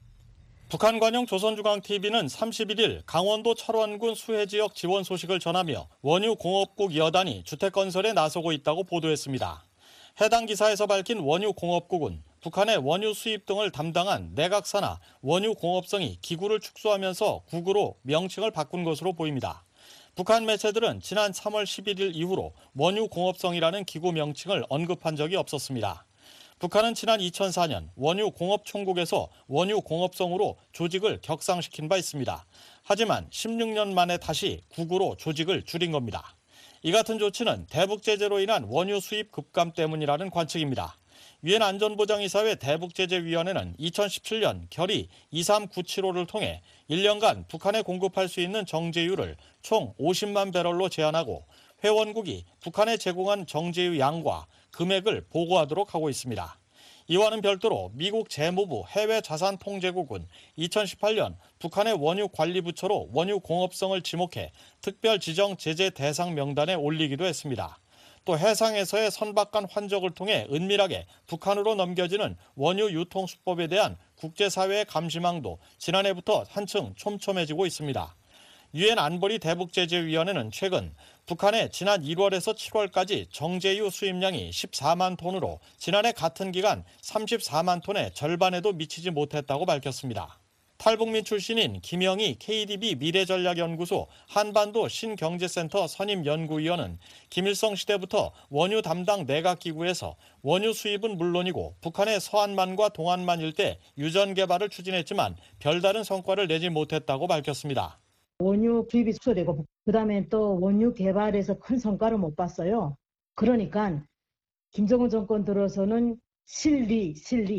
북한 관영 조선중앙TV는 31일 강원도 철원군 수해지역 지원 소식을 전하며 원유공업국 여단이 주택건설에 나서고 있다고 보도했습니다. 해당 기사에서 밝힌 원유공업국은 북한의 원유 수입 등을 담당한 내각사나 원유공업성이 기구를 축소하면서 국으로 명칭을 바꾼 것으로 보입니다. 북한 매체들은 지난 3월 11일 이후로 원유공업성이라는 기구 명칭을 언급한 적이 없었습니다. 북한은 지난 2004년 원유공업총국에서 원유공업성으로 조직을 격상시킨 바 있습니다. 하지만 16년 만에 다시 국으로 조직을 줄인 겁니다. 이 같은 조치는 대북 제재로 인한 원유 수입 급감 때문이라는 관측입니다. 유엔 안전보장이사회 대북제재위원회는 2017년 결의 23975를 통해 1년간 북한에 공급할 수 있는 정제유를 총 50만 배럴로 제한하고 회원국이 북한에 제공한 정제유 양과 금액을 보고하도록 하고 있습니다. 이와는 별도로 미국 재무부 해외자산통제국은 2018년 북한의 원유관리부처로 원유공업성을 지목해 특별 지정 제재 대상 명단에 올리기도 했습니다. 또 해상에서의 선박간 환적을 통해 은밀하게 북한으로 넘겨지는 원유 유통 수법에 대한 국제사회의 감시망도 지난해부터 한층 촘촘해지고 있습니다. 유엔 안보리 대북제재위원회는 최근 북한의 지난 1월에서 7월까지 정제유 수입량이 14만 톤으로 지난해 같은 기간 34만 톤의 절반에도 미치지 못했다고 밝혔습니다. 탈북민 출신인 김영희 KDB 미래전략연구소 한반도 신경제센터 선임연구위원은 김일성 시대부터 원유 담당 내각기구에서 원유 수입은 물론이고 북한의 서한만과 동한만 일대 유전 개발을 추진했지만 별다른 성과를 내지 못했다고 밝혔습니다. 원유 수입이 축소되고 그다음에 또 원유 개발에서 큰 성과를 못 봤어요. 그러니까 김정은 정권 들어서는 실리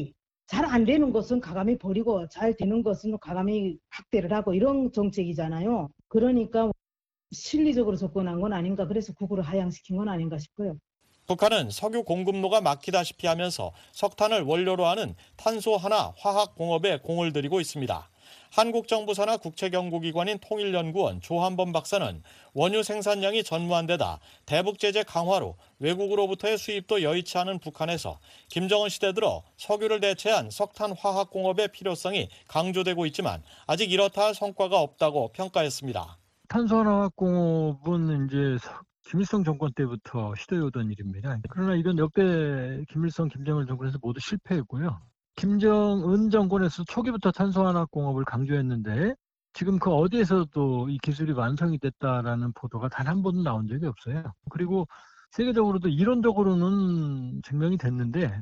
잘 안 되는 것은 과감히 버리고 잘 되는 것은 과감히 확대를 하고 이런 정책이잖아요. 그러니까 실리적으로 접근한 건 아닌가. 그래서 국으로 하향시킨 건 아닌가 싶어요. 북한은 석유 공급로가 막히다시피 하면서 석탄을 원료로 하는 탄소 하나 화학 공업에 공을 들이고 있습니다. 한국 정부 산하 국책연구기관인 통일연구원 조한범 박사는 원유 생산량이 전무한 데다 대북 제재 강화로 외국으로부터의 수입도 여의치 않은 북한에서 김정은 시대 들어 석유를 대체한 석탄 화학 공업의 필요성이 강조되고 있지만 아직 이렇다 할 성과가 없다고 평가했습니다. 탄소화학공업은 이제 김일성 정권 때부터 시도해오던 일입니다. 그러나 이건 역대 김일성, 김정일 정권에서 모두 실패했고요. 김정은 정권에서 초기부터 탄소화학공업을 강조했는데 지금 그 어디에서도 이 기술이 완성이 됐다라는 보도가 단 한 번도 나온 적이 없어요. 그리고 세계적으로도 이론적으로는 증명이 됐는데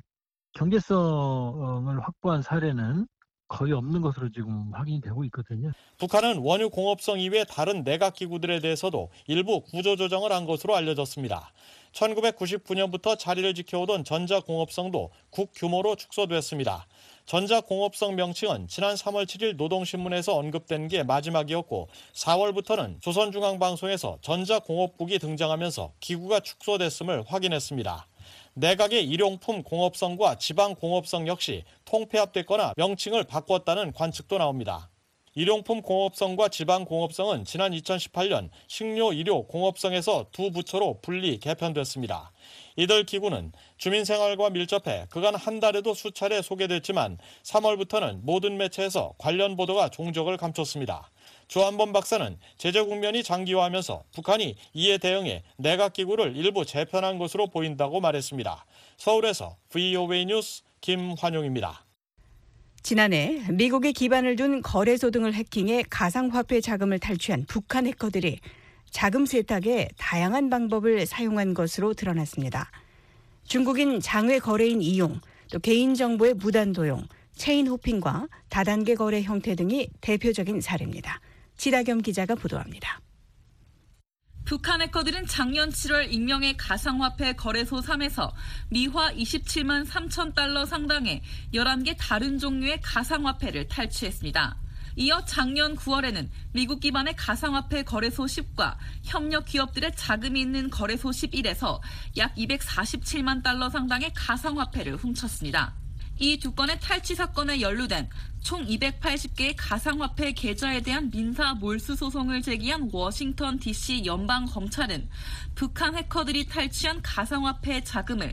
경제성을 확보한 사례는 거의 없는 것으로 지금 확인이 되고 있거든요. 북한은 원유 공업성 이외 다른 내각기구들에 대해서도 일부 구조조정을 한 것으로 알려졌습니다. 1999년부터 자리를 지켜오던 전자공업성도 국규모로 축소됐습니다. 전자공업성 명칭은 지난 3월 7일 노동신문에서 언급된 게 마지막이었고 4월부터는 조선중앙방송에서 전자공업국이 등장하면서 기구가 축소됐음을 확인했습니다. 내각의 일용품 공업성과 지방공업성 역시 통폐합됐거나 명칭을 바꿨다는 관측도 나옵니다. 일용품 공업성과 지방공업성은 지난 2018년 식료의료공업성에서 두 부처로 분리 개편됐습니다. 이들 기구는 주민생활과 밀접해 그간 한 달에도 수차례 소개됐지만 3월부터는 모든 매체에서 관련 보도가 종적을 감췄습니다. 조한범 박사는 제재 국면이 장기화하면서 북한이 이에 대응해 내각기구를 일부 재편한 것으로 보인다고 말했습니다. 서울에서 VOA 뉴스 김환용입니다. 지난해 미국에 기반을 둔 거래소 등을 해킹해 가상화폐 자금을 탈취한 북한 해커들이 자금 세탁에 다양한 방법을 사용한 것으로 드러났습니다. 중국인 장외 거래인 이용, 또 개인정보의 무단 도용, 체인 호핑과 다단계 거래 형태 등이 대표적인 사례입니다. 지다겸 기자가 보도합니다. 북한 해커들은 작년 7월 익명의 가상화폐 거래소 3에서 미화 27만 3천 달러 상당의 11개 다른 종류의 가상화폐를 탈취했습니다. 이어 작년 9월에는 미국 기반의 가상화폐 거래소 10과 협력 기업들의 자금이 있는 거래소 11에서 약 247만 달러 상당의 가상화폐를 훔쳤습니다. 이 두 건의 탈취 사건에 연루된 총 280개의 가상화폐 계좌에 대한 민사 몰수 소송을 제기한 워싱턴 DC 연방검찰은 북한 해커들이 탈취한 가상화폐 자금을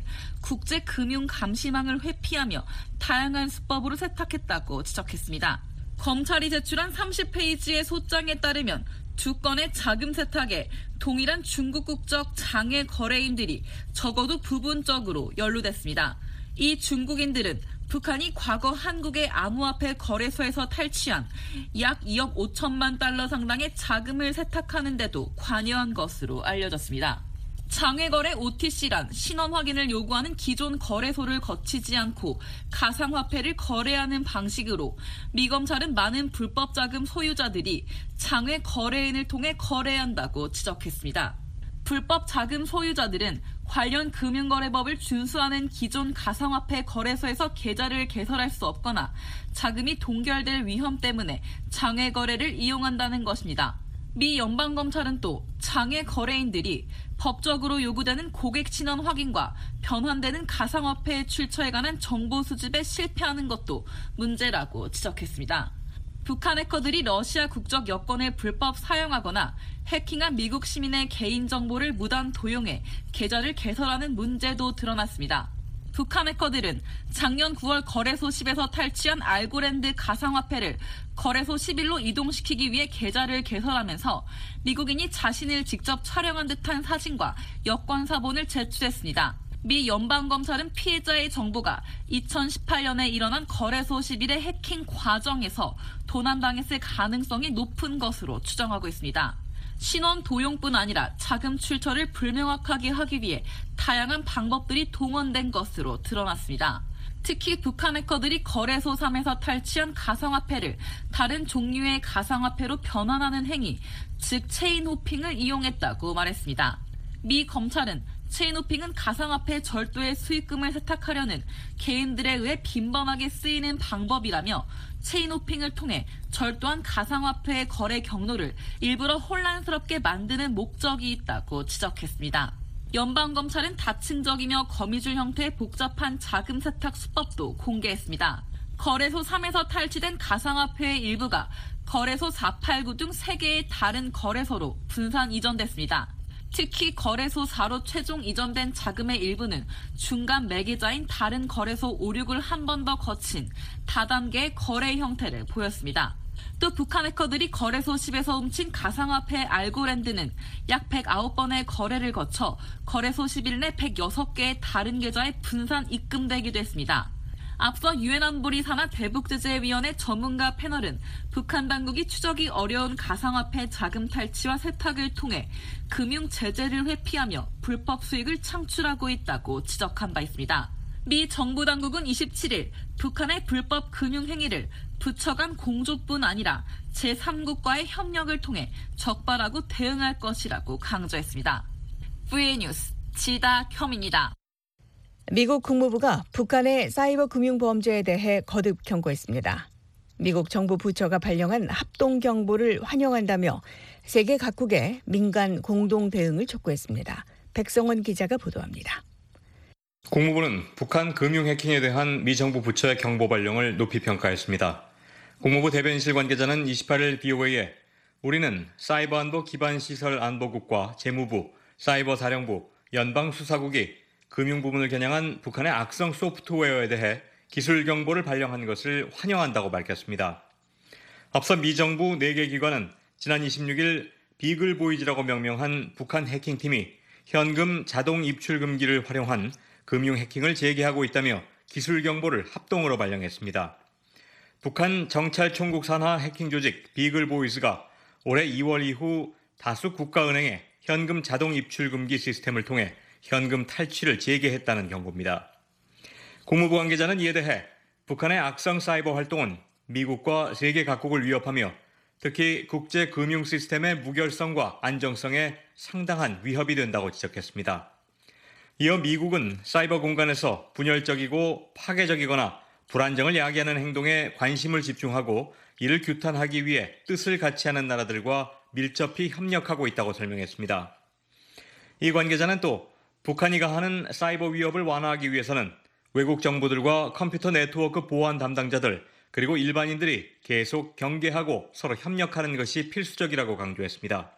국제금융감시망을 회피하며 다양한 수법으로 세탁했다고 지적했습니다. 검찰이 제출한 30페이지의 소장에 따르면 두 건의 자금 세탁에 동일한 중국 국적 장외 거래인들이 적어도 부분적으로 연루됐습니다. 이 중국인들은 북한이 과거 한국의 암호화폐 거래소에서 탈취한 약 2억 5천만 달러 상당의 자금을 세탁하는 데도 관여한 것으로 알려졌습니다. 장외거래 OTC란 신원 확인을 요구하는 기존 거래소를 거치지 않고 가상화폐를 거래하는 방식으로 미 검찰은 많은 불법 자금 소유자들이 장외 거래인을 통해 거래한다고 지적했습니다. 불법 자금 소유자들은 관련 금융거래법을 준수하는 기존 가상화폐 거래소에서 계좌를 개설할 수 없거나 자금이 동결될 위험 때문에 장외 거래를 이용한다는 것입니다. 미 연방검찰은 또 장외 거래인들이 법적으로 요구되는 고객 신원 확인과 변환되는 가상화폐 출처에 관한 정보 수집에 실패하는 것도 문제라고 지적했습니다. 북한 해커들이 러시아 국적 여권을 불법 사용하거나 해킹한 미국 시민의 개인정보를 무단 도용해 계좌를 개설하는 문제도 드러났습니다. 북한 해커들은 작년 9월 거래소 10에서 탈취한 알고랜드 가상화폐를 거래소 11로 이동시키기 위해 계좌를 개설하면서 미국인이 자신을 직접 촬영한 듯한 사진과 여권 사본을 제출했습니다. 미 연방검찰은 피해자의 정보가 2018년에 일어난 거래소 11의 해킹 과정에서 도난당했을 가능성이 높은 것으로 추정하고 있습니다. 신원 도용뿐 아니라 자금 출처를 불명확하게 하기 위해 다양한 방법들이 동원된 것으로 드러났습니다. 특히 북한 해커들이 거래소 3에서 탈취한 가상화폐를 다른 종류의 가상화폐로 변환하는 행위, 즉 체인 호핑을 이용했다고 말했습니다. 미 검찰은 체인호핑은 가상화폐 절도의 수익금을 세탁하려는 개인들에 의해 빈번하게 쓰이는 방법이라며 체인호핑을 통해 절도한 가상화폐의 거래 경로를 일부러 혼란스럽게 만드는 목적이 있다고 지적했습니다. 연방검찰은 다층적이며 거미줄 형태의 복잡한 자금 세탁 수법도 공개했습니다. 거래소 3에서 탈취된 가상화폐의 일부가 거래소 489 등 3개의 다른 거래소로 분산 이전됐습니다. 특히 거래소 4로 최종 이전된 자금의 일부는 중간 매개자인 다른 거래소 5, 6을 한 번 더 거친 다단계의 거래 형태를 보였습니다. 또 북한 해커들이 거래소 10에서 훔친 가상화폐 알고랜드는 약 109번의 거래를 거쳐 거래소 11 내 106개의 다른 계좌에 분산 입금되기도 했습니다. 앞서 유엔 안보리 산하 대북제재위원회 전문가 패널은 북한 당국이 추적이 어려운 가상화폐 자금 탈취와 세탁을 통해 금융 제재를 회피하며 불법 수익을 창출하고 있다고 지적한 바 있습니다. 미 정부 당국은 27일 북한의 불법 금융 행위를 부처 간 공조뿐 아니라 제3국과의 협력을 통해 적발하고 대응할 것이라고 강조했습니다. VOA 뉴스 지다혐입니다. 미국 국무부가 북한의 사이버 금융 범죄에 대해 거듭 경고했습니다. 미국 정부 부처가 발령한 합동 경보를 환영한다며 세계 각국의 민간 공동 대응을 촉구했습니다. 백성원 기자가 보도합니다. 국무부는 북한 금융 해킹에 대한 미 정부 부처의 경보 발령을 높이 평가했습니다. 국무부 대변인실 관계자는 28일 BOA에 우리는 사이버 안보 기반 시설 안보국과 재무부, 사이버 사령부, 연방수사국이 금융 부문을 겨냥한 북한의 악성 소프트웨어에 대해 기술 경보를 발령한 것을 환영한다고 밝혔습니다. 앞서 미 정부 4개 기관은 지난 26일 비글보이즈라고 명명한 북한 해킹팀이 현금 자동 입출 금기를 활용한 금융 해킹을 재개하고 있다며 기술 경보를 합동으로 발령했습니다. 북한 정찰총국 산하 해킹 조직 비글보이즈가 올해 2월 이후 다수 국가은행에 현금 자동 입출 금기 시스템을 통해 현금 탈취를 재개했다는 경고입니다. 국무부 관계자는 이에 대해 북한의 악성 사이버 활동은 미국과 세계 각국을 위협하며 특히 국제 금융 시스템의 무결성과 안정성에 상당한 위협이 된다고 지적했습니다. 이어 미국은 사이버 공간에서 분열적이고 파괴적이거나 불안정을 야기하는 행동에 관심을 집중하고 이를 규탄하기 위해 뜻을 같이 하는 나라들과 밀접히 협력하고 있다고 설명했습니다. 이 관계자는 또 북한이 가하는 사이버 위협을 완화하기 위해서는 외국 정부들과 컴퓨터 네트워크 보안 담당자들 그리고 일반인들이 계속 경계하고 서로 협력하는 것이 필수적이라고 강조했습니다.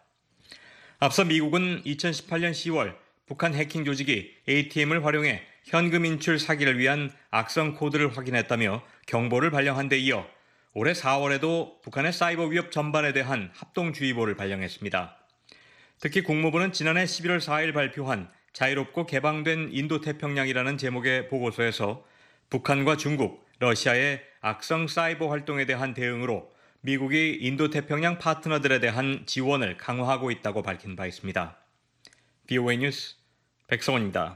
앞서 미국은 2018년 10월 북한 해킹 조직이 ATM을 활용해 현금 인출 사기를 위한 악성 코드를 확인했다며 경보를 발령한 데 이어 올해 4월에도 북한의 사이버 위협 전반에 대한 합동주의보를 발령했습니다. 특히 국무부는 지난해 11월 4일 발표한 자유롭고 개방된 인도태평양이라는 제목의 보고서에서 북한과 중국, 러시아의 악성 사이버 활동에 대한 대응으로 미국이 인도태평양 파트너들에 대한 지원을 강화하고 있다고 밝힌 바 있습니다. BOA 뉴스 백성원입니다.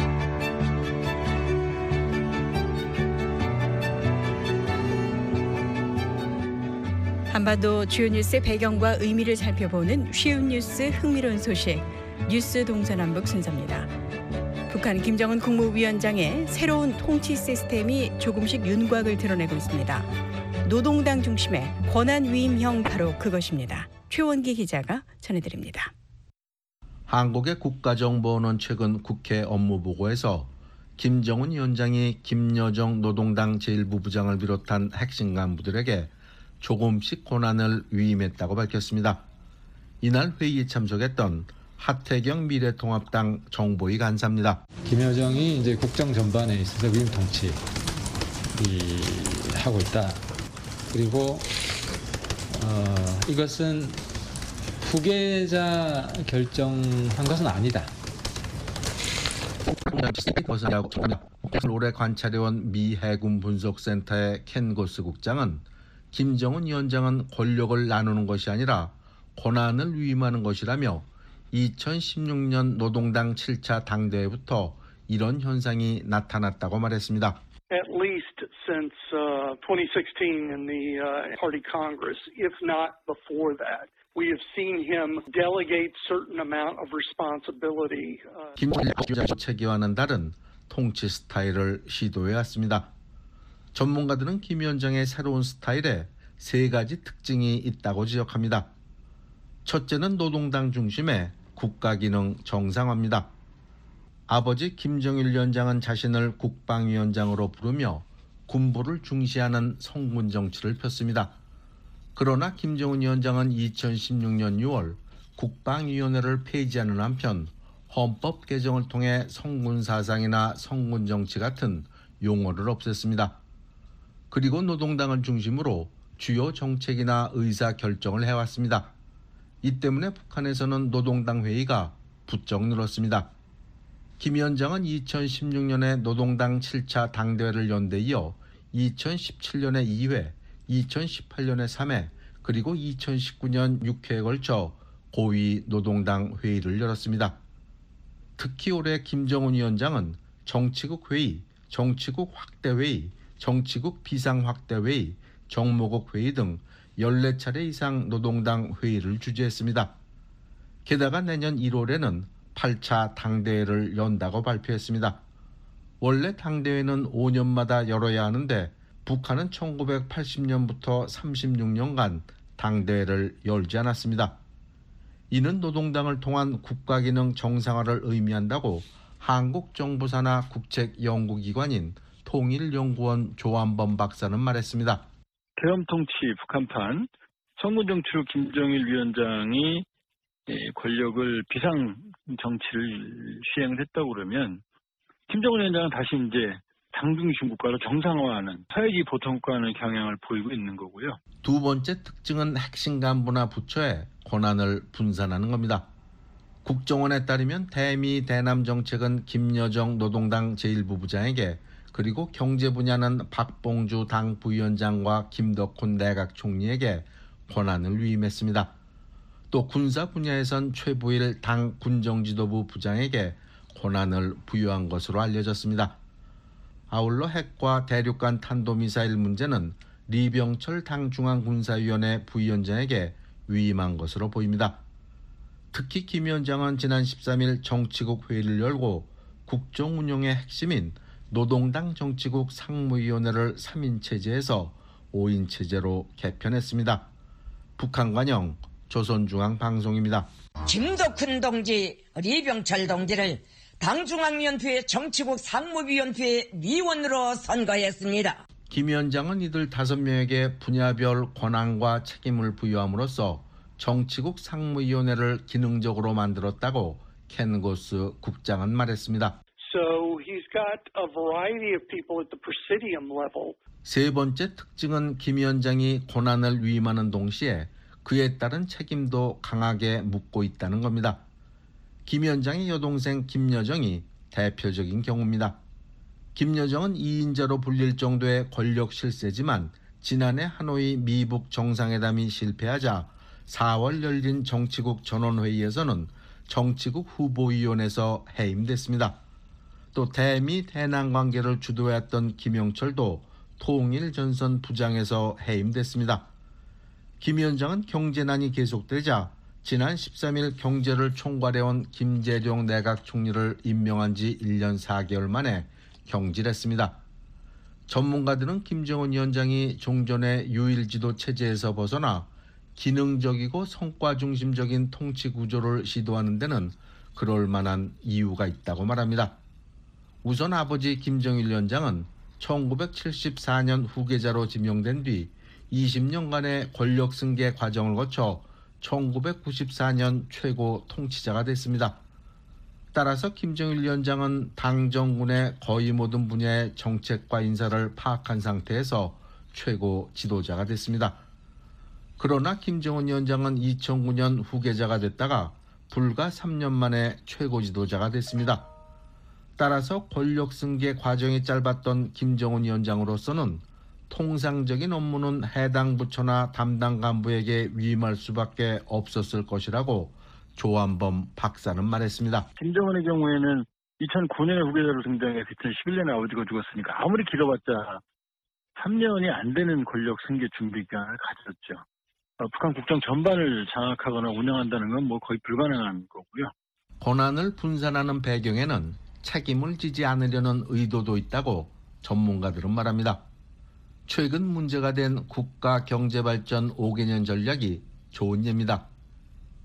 한반도 주요 뉴스의 배경과 의미를 살펴보는 쉬운 뉴스 흥미로운 소식 뉴스 동서남북 순서입니다. 북한 김정은 국무위원장의 새로운 통치 시스템이 조금씩 윤곽을 드러내고 있습니다. 노동당 중심의 권한위임형 바로 그것입니다. 최원기 기자가 전해드립니다. 한국의 국가정보원은 최근 국회 업무보고에서 김정은 위원장이 김여정 노동당 제1부부장을 비롯한 핵심 간부들에게 조금씩 권한을 위임했다고 밝혔습니다. 이날 회의에 참석했던 하태경 미래통합당 정보위 간사입니다. 김여정이 이제 국정 전반에 있어서 위임 통치 하고 있다. 그리고 이것은 후계자 결정한 것은 아니다. 올해 관찰해온 미 해군 분석센터의 켄 고스 국장은 김정은 위원장은 권력을 나누는 것이 아니라 권한을 위임하는 것이라며 2016년 노동당 7차 당대회부터 이런 현상이 나타났다고 말했습니다. At least since 2016 in the Party Congress, if not before that, we have seen him delegate certain amount of responsibility. 김정은 체계와는 다른 통치 스타일을 시도해왔습니다. 전문가들은 김 위원장의 새로운 스타일에 3가지 특징이 있다고 지적합니다. 첫째는 노동당 중심의 국가기능 정상화입니다. 아버지 김정일 위원장은 자신을 국방위원장으로 부르며 군부를 중시하는 성군 정치를 폈습니다. 그러나 김정은 위원장은 2016년 6월 국방위원회를 폐지하는 한편 헌법 개정을 통해 성군 사상이나 성군 정치 같은 용어를 없앴습니다. 그리고 노동당을 중심으로 주요 정책이나 의사 결정을 해왔습니다. 이 때문에 북한에서는 노동당 회의가 부쩍 늘었습니다. 김 위원장은 2016년에 노동당 7차 당대회를 연대 이어 2017년에 2회, 2018년에 3회, 그리고 2019년 6회에 걸쳐 고위 노동당 회의를 열었습니다. 특히 올해 김정은 위원장은 정치국 회의, 정치국 확대회의, 정치국 비상확대회의, 정모국 회의 등 14차례 이상 노동당 회의를 주재했습니다. 게다가 내년 1월에는 8차 당대회를 연다고 발표했습니다. 원래 당대회는 5년마다 열어야 하는데 북한은 1980년부터 36년간 당대회를 열지 않았습니다. 이는 노동당을 통한 국가기능 정상화를 의미한다고 한국정부사나 국책연구기관인 통일연구원 조한범 박사는 말했습니다. 계엄통치 북한판 성군정치로 김정일 위원장이 권력을 비상정치를 시행을 했다고 그러면 김정은 위원장은 다시 이제 당중심 국가로 정상화하는 사회주의 보통국가는 경향을 보이고 있는 거고요. 두 번째 특징은 핵심 간부나 부처의 권한을 분산하는 겁니다. 국정원에 따르면 대미 대남 정책은 김여정 노동당 제1부부장에게, 그리고 경제 분야는 박봉주 당 부위원장과 김덕훈 내각 총리에게 권한을 위임했습니다. 또 군사 분야에선 최부일 당 군정지도부 부장에게 권한을 부여한 것으로 알려졌습니다. 아울러 핵과 대륙간 탄도미사일 문제는 리병철 당 중앙군사위원회 부위원장에게 위임한 것으로 보입니다. 특히 김 위원장은 지난 13일 정치국 회의를 열고 국정 운영의 핵심인 노동당 정치국 상무위원회를 3인 체제에서 5인 체제로 개편했습니다. 북한관영 조선중앙방송입니다. 김덕훈 동지, 리병철 동지를 당중앙위원회 정치국 상무위원회 위원으로 선거했습니다. 김 위원장은 이들 5명에게 분야별 권한과 책임을 부여함으로써 정치국 상무위원회를 기능적으로 만들었다고 켄 고스 국장은 말했습니다. So he's got a variety of people at the presidium level. 세 번째 특징은 김 위원장이 권한을 위임하는 동시에 그에 따른 책임도 강하게 묻고 있다는 겁니다. 김 위원장의 여동생 김여정이 대표적인 경우입니다. 김여정은 2인자로 불릴 정도의 권력 실세지만 지난해 하노이 미북 정상회담이 실패하자 4월 열린 정치국 전원회의에서는 정치국 후보위원회에서 해임됐습니다. 또 대미 대남 관계를 주도했던 김영철도 통일전선 부장에서 해임됐습니다. 김 위원장은 경제난이 계속되자 지난 13일 경제를 총괄해온 김재룡 내각 총리를 임명한 지 1년 4개월 만에 경질했습니다. 전문가들은 김정은 위원장이 종전의 유일지도 체제에서 벗어나 기능적이고 성과 중심적인 통치 구조를 시도하는 데는 그럴 만한 이유가 있다고 말합니다. 우선 아버지 김정일 위원장은 1974년 후계자로 지명된 뒤 20년간의 권력 승계 과정을 거쳐 1994년 최고 통치자가 됐습니다. 따라서 김정일 위원장은 당 정군의 거의 모든 분야의 정책과 인사를 파악한 상태에서 최고 지도자가 됐습니다. 그러나 김정은 위원장은 2009년 후계자가 됐다가 불과 3년 만에 최고 지도자가 됐습니다. 따라서 권력 승계 과정이 짧았던 김정은 위원장으로서는 통상적인 업무는 해당 부처나 담당 간부에게 위임할 수밖에 없었을 것이라고 조한범 박사는 말했습니다. 김정은의 경우에는 2009년에 후계자로 등장해 2011년에 아버지가 죽었으니까 아무리 길어봤자 3년이 안 되는 권력 승계 준비 기간을 가졌죠. 북한 국정 전반을 장악하거나 운영한다는 건 뭐 거의 불가능한 거고요. 권한을 분산하는 배경에는 책임을 지지 않으려는 의도도 있다고 전문가들은 말합니다. 최근 문제가 된 국가 경제발전 5개년 전략이 좋은 예입니다.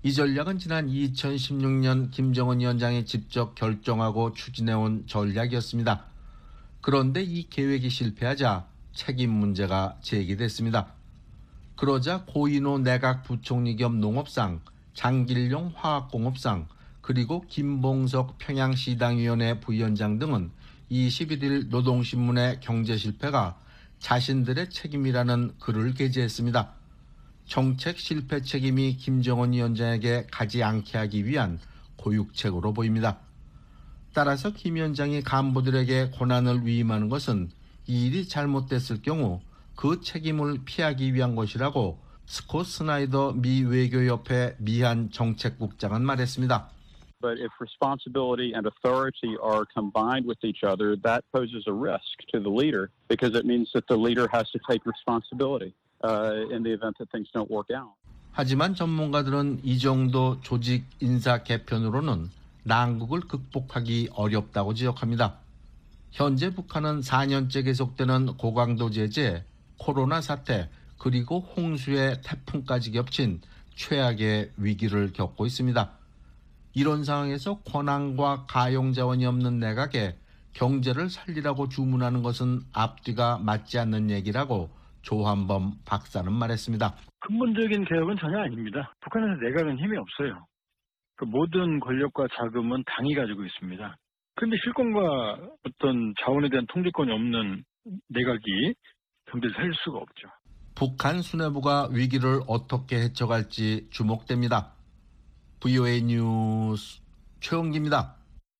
이 전략은 지난 2016년 김정은 위원장이 직접 결정하고 추진해온 전략이었습니다. 그런데 이 계획이 실패하자 책임 문제가 제기됐습니다. 그러자 고인호 내각 부총리 겸 농업상, 장길용 화학공업상, 그리고 김봉석 평양시당위원회 부위원장 등은 21일 노동신문의 경제 실패가 자신들의 책임이라는 글을 게재했습니다. 정책 실패 책임이 김정은 위원장에게 가지 않게 하기 위한 고육책으로 보입니다. 따라서 김 위원장이 간부들에게 권한을 위임하는 것은 이 일이 잘못됐을 경우 그 책임을 피하기 위한 것이라고 스콧 스나이더 미 외교협회 미한 정책국장은 말했습니다. But if responsibility and authority are combined with each other, that poses a risk to the leader because it means that the leader has to take responsibility in the event that things don't work out. 하지만 전문가들은 이 정도 조직 인사 개편으로는 난국을 극복하기 어렵다고 지적합니다. 현재 북한은 4년째 계속되는 고강도 제재, 코로나 사태, 그리고 홍수의 태풍까지 겹친 최악의 위기를 겪고 있습니다. 이런 상황에서 권한과 가용 자원이 없는 내각에 경제를 살리라고 주문하는 것은 앞뒤가 맞지 않는 얘기라고 조한범 박사는 말했습니다. 근본적인 개혁은 전혀 아닙니다. 북한에서 내각은 힘이 없어요. 그 모든 권력과 자금은 당이 가지고 있습니다. 그런데 실권과 어떤 자원에 대한 통제권이 없는 내각이 경제를 살릴 수가 없죠. 북한 수뇌부가 위기를 어떻게 헤쳐갈지 주목됩니다. VOA 뉴스 최영기입니다.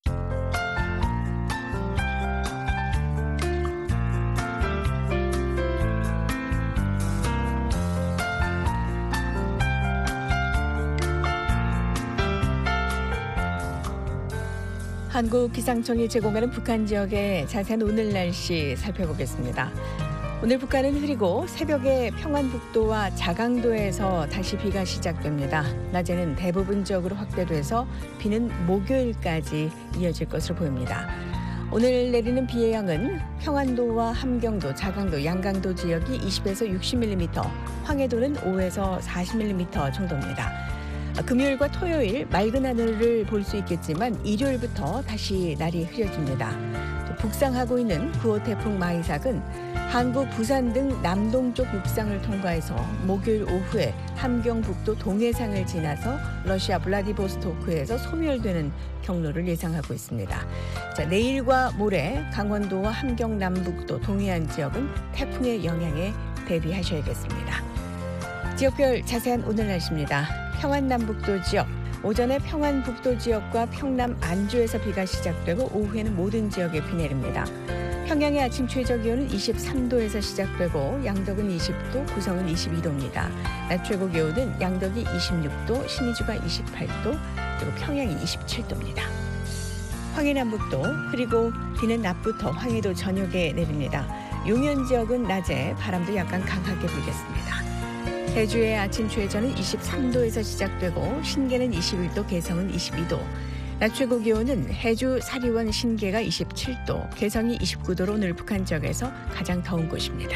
한국기상청이 제공하는 북한 지역의 자세한 오늘 날씨 살펴보겠습니다. 오늘 북한은 흐리고 새벽에 평안북도와 자강도에서 다시 비가 시작됩니다. 낮에는 대부분 지역으로 확대돼서 비는 목요일까지 이어질 것으로 보입니다. 오늘 내리는 비의 양은 평안도와 함경도, 자강도, 양강도 지역이 20에서 60mm, 황해도는 5에서 40mm 정도입니다. 금요일과 토요일 맑은 하늘을 볼 수 있겠지만 일요일부터 다시 날이 흐려집니다. 북상하고 있는 9호 태풍 마이삭은 한국 부산 등 남동쪽 육상을 통과해서 목요일 오후에 함경북도 동해상을 지나서 러시아 블라디보스토크에서 소멸되는 경로를 예상하고 있습니다. 자, 내일과 모레 강원도와 함경 남북도 동해안 지역은 태풍의 영향에 대비하셔야겠습니다. 지역별 자세한 오늘 날씨입니다. 평안 남북도 지역, 오전에 평안 북도 지역과 평남 안주에서 비가 시작되고 오후에는 모든 지역에 비 내립니다. 평양의 아침 최저 기온은 23도에서 시작되고 양덕은 20도, 구성은 22도입니다. 낮 최고 기온은 양덕이 26도, 신의주가 28도, 그리고 평양이 27도입니다. 황해남북도 그리고 비는 낮부터 황해도 전역에 내립니다. 용현 지역은 낮에 바람도 약간 강하게 불겠습니다. 해주의 아침 최저는 23도에서 시작되고 신계는 21도, 개성은 22도. 낮 최고 기온은 해주 사리원 신계가 27도, 개성이 29도로 오늘 북한 지역에서 가장 더운 곳입니다.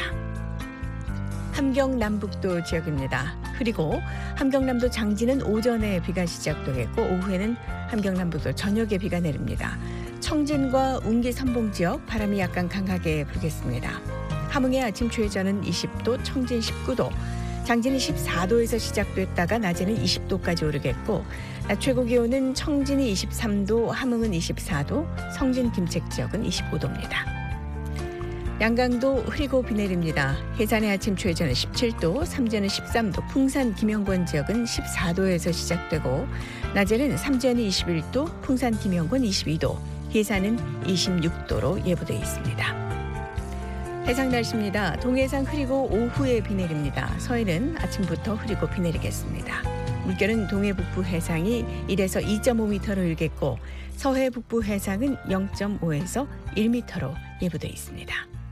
함경남북도 지역입니다. 그리고 함경남도 장지는 오전에 비가 시작되겠고 오후에는 함경남북도 전역에 비가 내립니다. 청진과 운기 선봉 지역 바람이 약간 강하게 불겠습니다. 함흥의 아침 최저는 20도, 청진 19도, 장진이 14도에서 시작됐다가 낮에는 20도까지 오르겠고 낮 최고 기온은 청진이 23도, 함흥은 24도, 성진 김책 지역은 25도입니다. 양강도 흐리고 비 내립니다. 해산의 아침 최저는 17도, 삼전은 13도, 풍산 김영권 지역은 14도에서 시작되고 낮에는 삼전이 21도, 풍산 김영권 22도, 해산은 26도로 예보되어 있습니다. 해상 날씨입니다. 동해상 흐리고 오후에 비 내립니다. 서해는 아침부터 흐리고 비 내리겠습니다. 물결은 동해 북부 해상이 1에서 2.5m로 일겠고 서해 북부 해상은 0.5에서 1m로 예보되어 있습니다.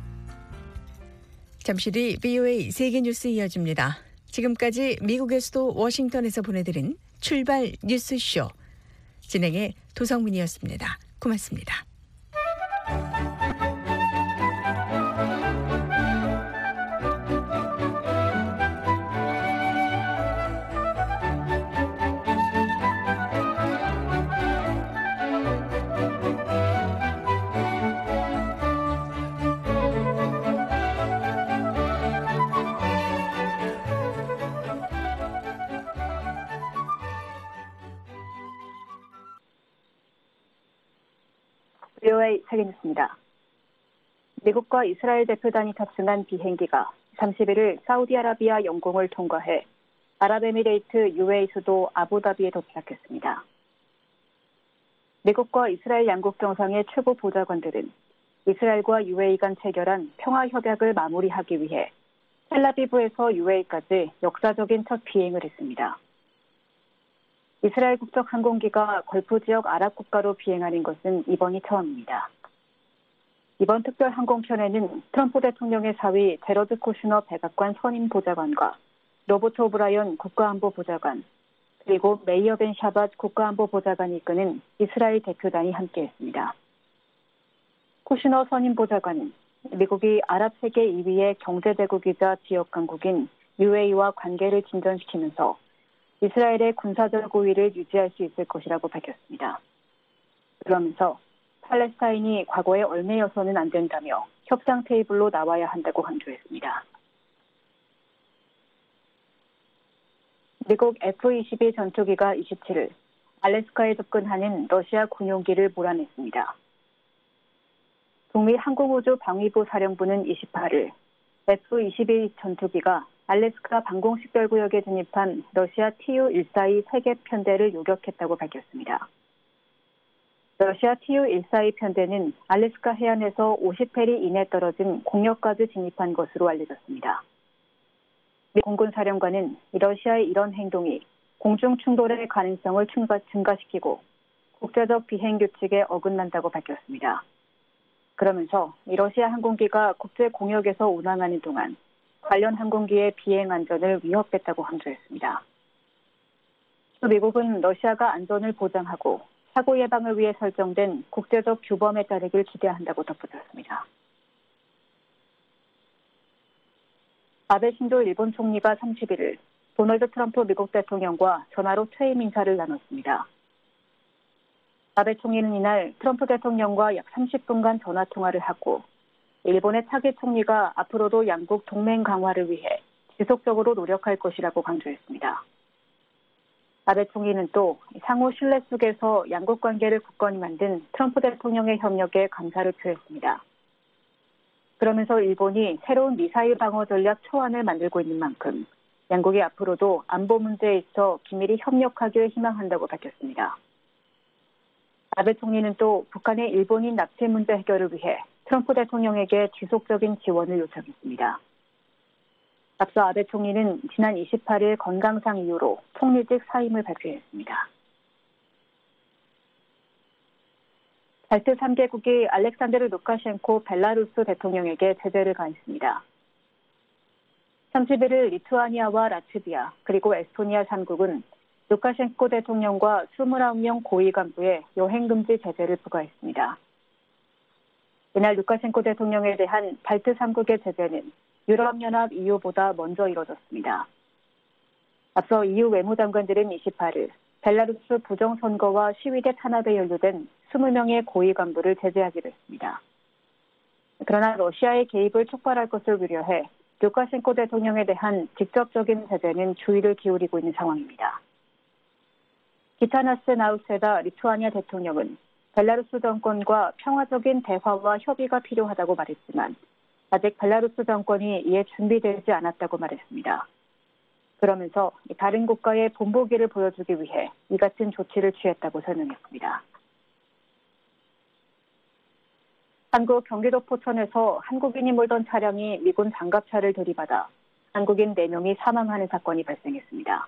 잠시 뒤 VOA 세계뉴스 이어집니다. 지금까지 미국의 수도 워싱턴에서 보내드린 출발 뉴스쇼 진행의 도성민이었습니다. 고맙습니다. VOA 세계뉴스입니다. 미국과 이스라엘 대표단이 탑승한 비행기가 31일 사우디아라비아 영공을 통과해 아랍에미레이트 UAE 수도 아부다비에 도착했습니다. 미국과 이스라엘 양국 정상의 최고 보좌관들은 이스라엘과 UAE 간 체결한 평화협약을 마무리하기 위해 텔라비브에서 UAE까지 역사적인 첫 비행을 했습니다. 이스라엘 국적 항공기가 걸프 지역 아랍 국가로 비행하는 것은 이번이 처음입니다. 이번 특별 항공편에는 트럼프 대통령의 사위 제러드 쿠슈너 백악관 선임 보좌관과 로버트 오브라이언 국가안보보좌관, 그리고 메이어 벤 샤밧 국가안보보좌관이 이끄는 이스라엘 대표단이 함께했습니다. 쿠슈너 선임 보좌관은 미국이 아랍 세계 2위의 경제대국이자 지역 강국인 UAE와 관계를 진전시키면서 이스라엘의 군사적 우위를 유지할 수 있을 것이라고 밝혔습니다. 그러면서 팔레스타인이 과거에 얽매여서는 안 된다며 협상 테이블로 나와야 한다고 강조했습니다. 미국 F-22 전투기가 27일 알래스카에 접근하는 러시아 군용기를 몰아냈습니다. 북미 항공우주방위부 사령부는 28일 F-22 전투기가 알래스카 방공식별구역에 진입한 러시아 Tu-142 3개 편대를 요격했다고 밝혔습니다. 러시아 Tu-142 편대는 알래스카 해안에서 50해리 이내 떨어진 공역까지 진입한 것으로 알려졌습니다. 미 공군사령관은 러시아의 이런 행동이 공중 충돌의 가능성을 증가시키고 국제적 비행 규칙에 어긋난다고 밝혔습니다. 그러면서 러시아 항공기가 국제 공역에서 운항하는 동안 관련 항공기의 비행 안전을 위협했다고 강조했습니다. 또 미국은 러시아가 안전을 보장하고 사고 예방을 위해 설정된 국제적 규범에 따르길 기대한다고 덧붙였습니다. 아베 신조 일본 총리가 31일 도널드 트럼프 미국 대통령과 전화로 퇴임 인사를 나눴습니다. 아베 총리는 이날 트럼프 대통령과 약 30분간 전화 통화를 하고 일본의 차기 총리가 앞으로도 양국 동맹 강화를 위해 지속적으로 노력할 것이라고 강조했습니다. 아베 총리는 또 상호 신뢰 속에서 양국 관계를 굳건히 만든 트럼프 대통령의 협력에 감사를 표했습니다. 그러면서 일본이 새로운 미사일 방어 전략 초안을 만들고 있는 만큼 양국이 앞으로도 안보 문제에 있어 긴밀히 협력하길 희망한다고 밝혔습니다. 아베 총리는 또 북한의 일본인 납치 문제 해결을 위해 트럼프 대통령에게 지속적인 지원을 요청했습니다. 앞서 아베 총리는 지난 28일 건강상 이유로 총리직 사임을 발표했습니다. 발트 3개국이 알렉산드르 루카셴코 벨라루스 대통령에게 제재를 가했습니다. 31일 리투아니아와 라트비아 그리고 에스토니아 3국은 루카셴코 대통령과 29명 고위 간부에 여행금지 제재를 부과했습니다. 이날 루카셴코 대통령에 대한 발트 3국의 제재는 유럽연합 EU보다 먼저 이뤄졌습니다. 앞서 EU 외무장관들은 28일 벨라루스 부정선거와 시위대 탄압에 연루된 20명의 고위 간부를 제재하기로 했습니다. 그러나 러시아의 개입을 촉발할 것을 우려해 루카셴코 대통령에 대한 직접적인 제재는 주의를 기울이고 있는 상황입니다. 기타나스 나우세다 리투아니아 대통령은 벨라루스 정권과 평화적인 대화와 협의가 필요하다고 말했지만 아직 벨라루스 정권이 이에 준비되지 않았다고 말했습니다. 그러면서 다른 국가의 본보기를 보여주기 위해 이 같은 조치를 취했다고 설명했습니다. 한국 경기도 포천에서 한국인이 몰던 차량이 미군 장갑차를 들이받아 한국인 4명이 사망하는 사건이 발생했습니다.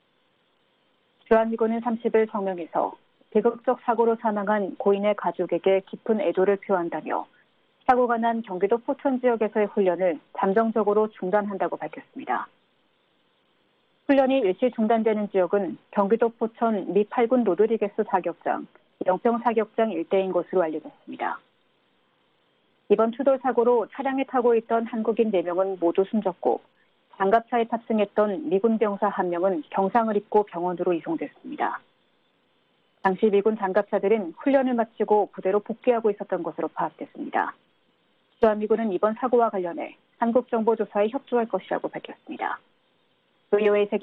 주한미군은 30일 성명에서 비극적 사고로 사망한 고인의 가족에게 깊은 애도를 표한다며 사고가 난 경기도 포천 지역에서의 훈련을 잠정적으로 중단한다고 밝혔습니다. 훈련이 일시 중단되는 지역은 경기도 포천 미 8군 로드리게스 사격장, 영평 사격장 일대인 것으로 알려졌습니다. 이번 추돌 사고로 차량에 타고 있던 한국인 4명은 모두 숨졌고 장갑차에 탑승했던 미군 병사 1명은 경상을 입고 병원으로 이송됐습니다. 당시 미군 장갑차들은 훈련을 마치고 부대로 복귀하고 있었던 것으로 파악됐습니다. 주한미군은 이번 사고와 관련해 한국정보조사에 협조할 것이라고 밝혔습니다. VOA 세계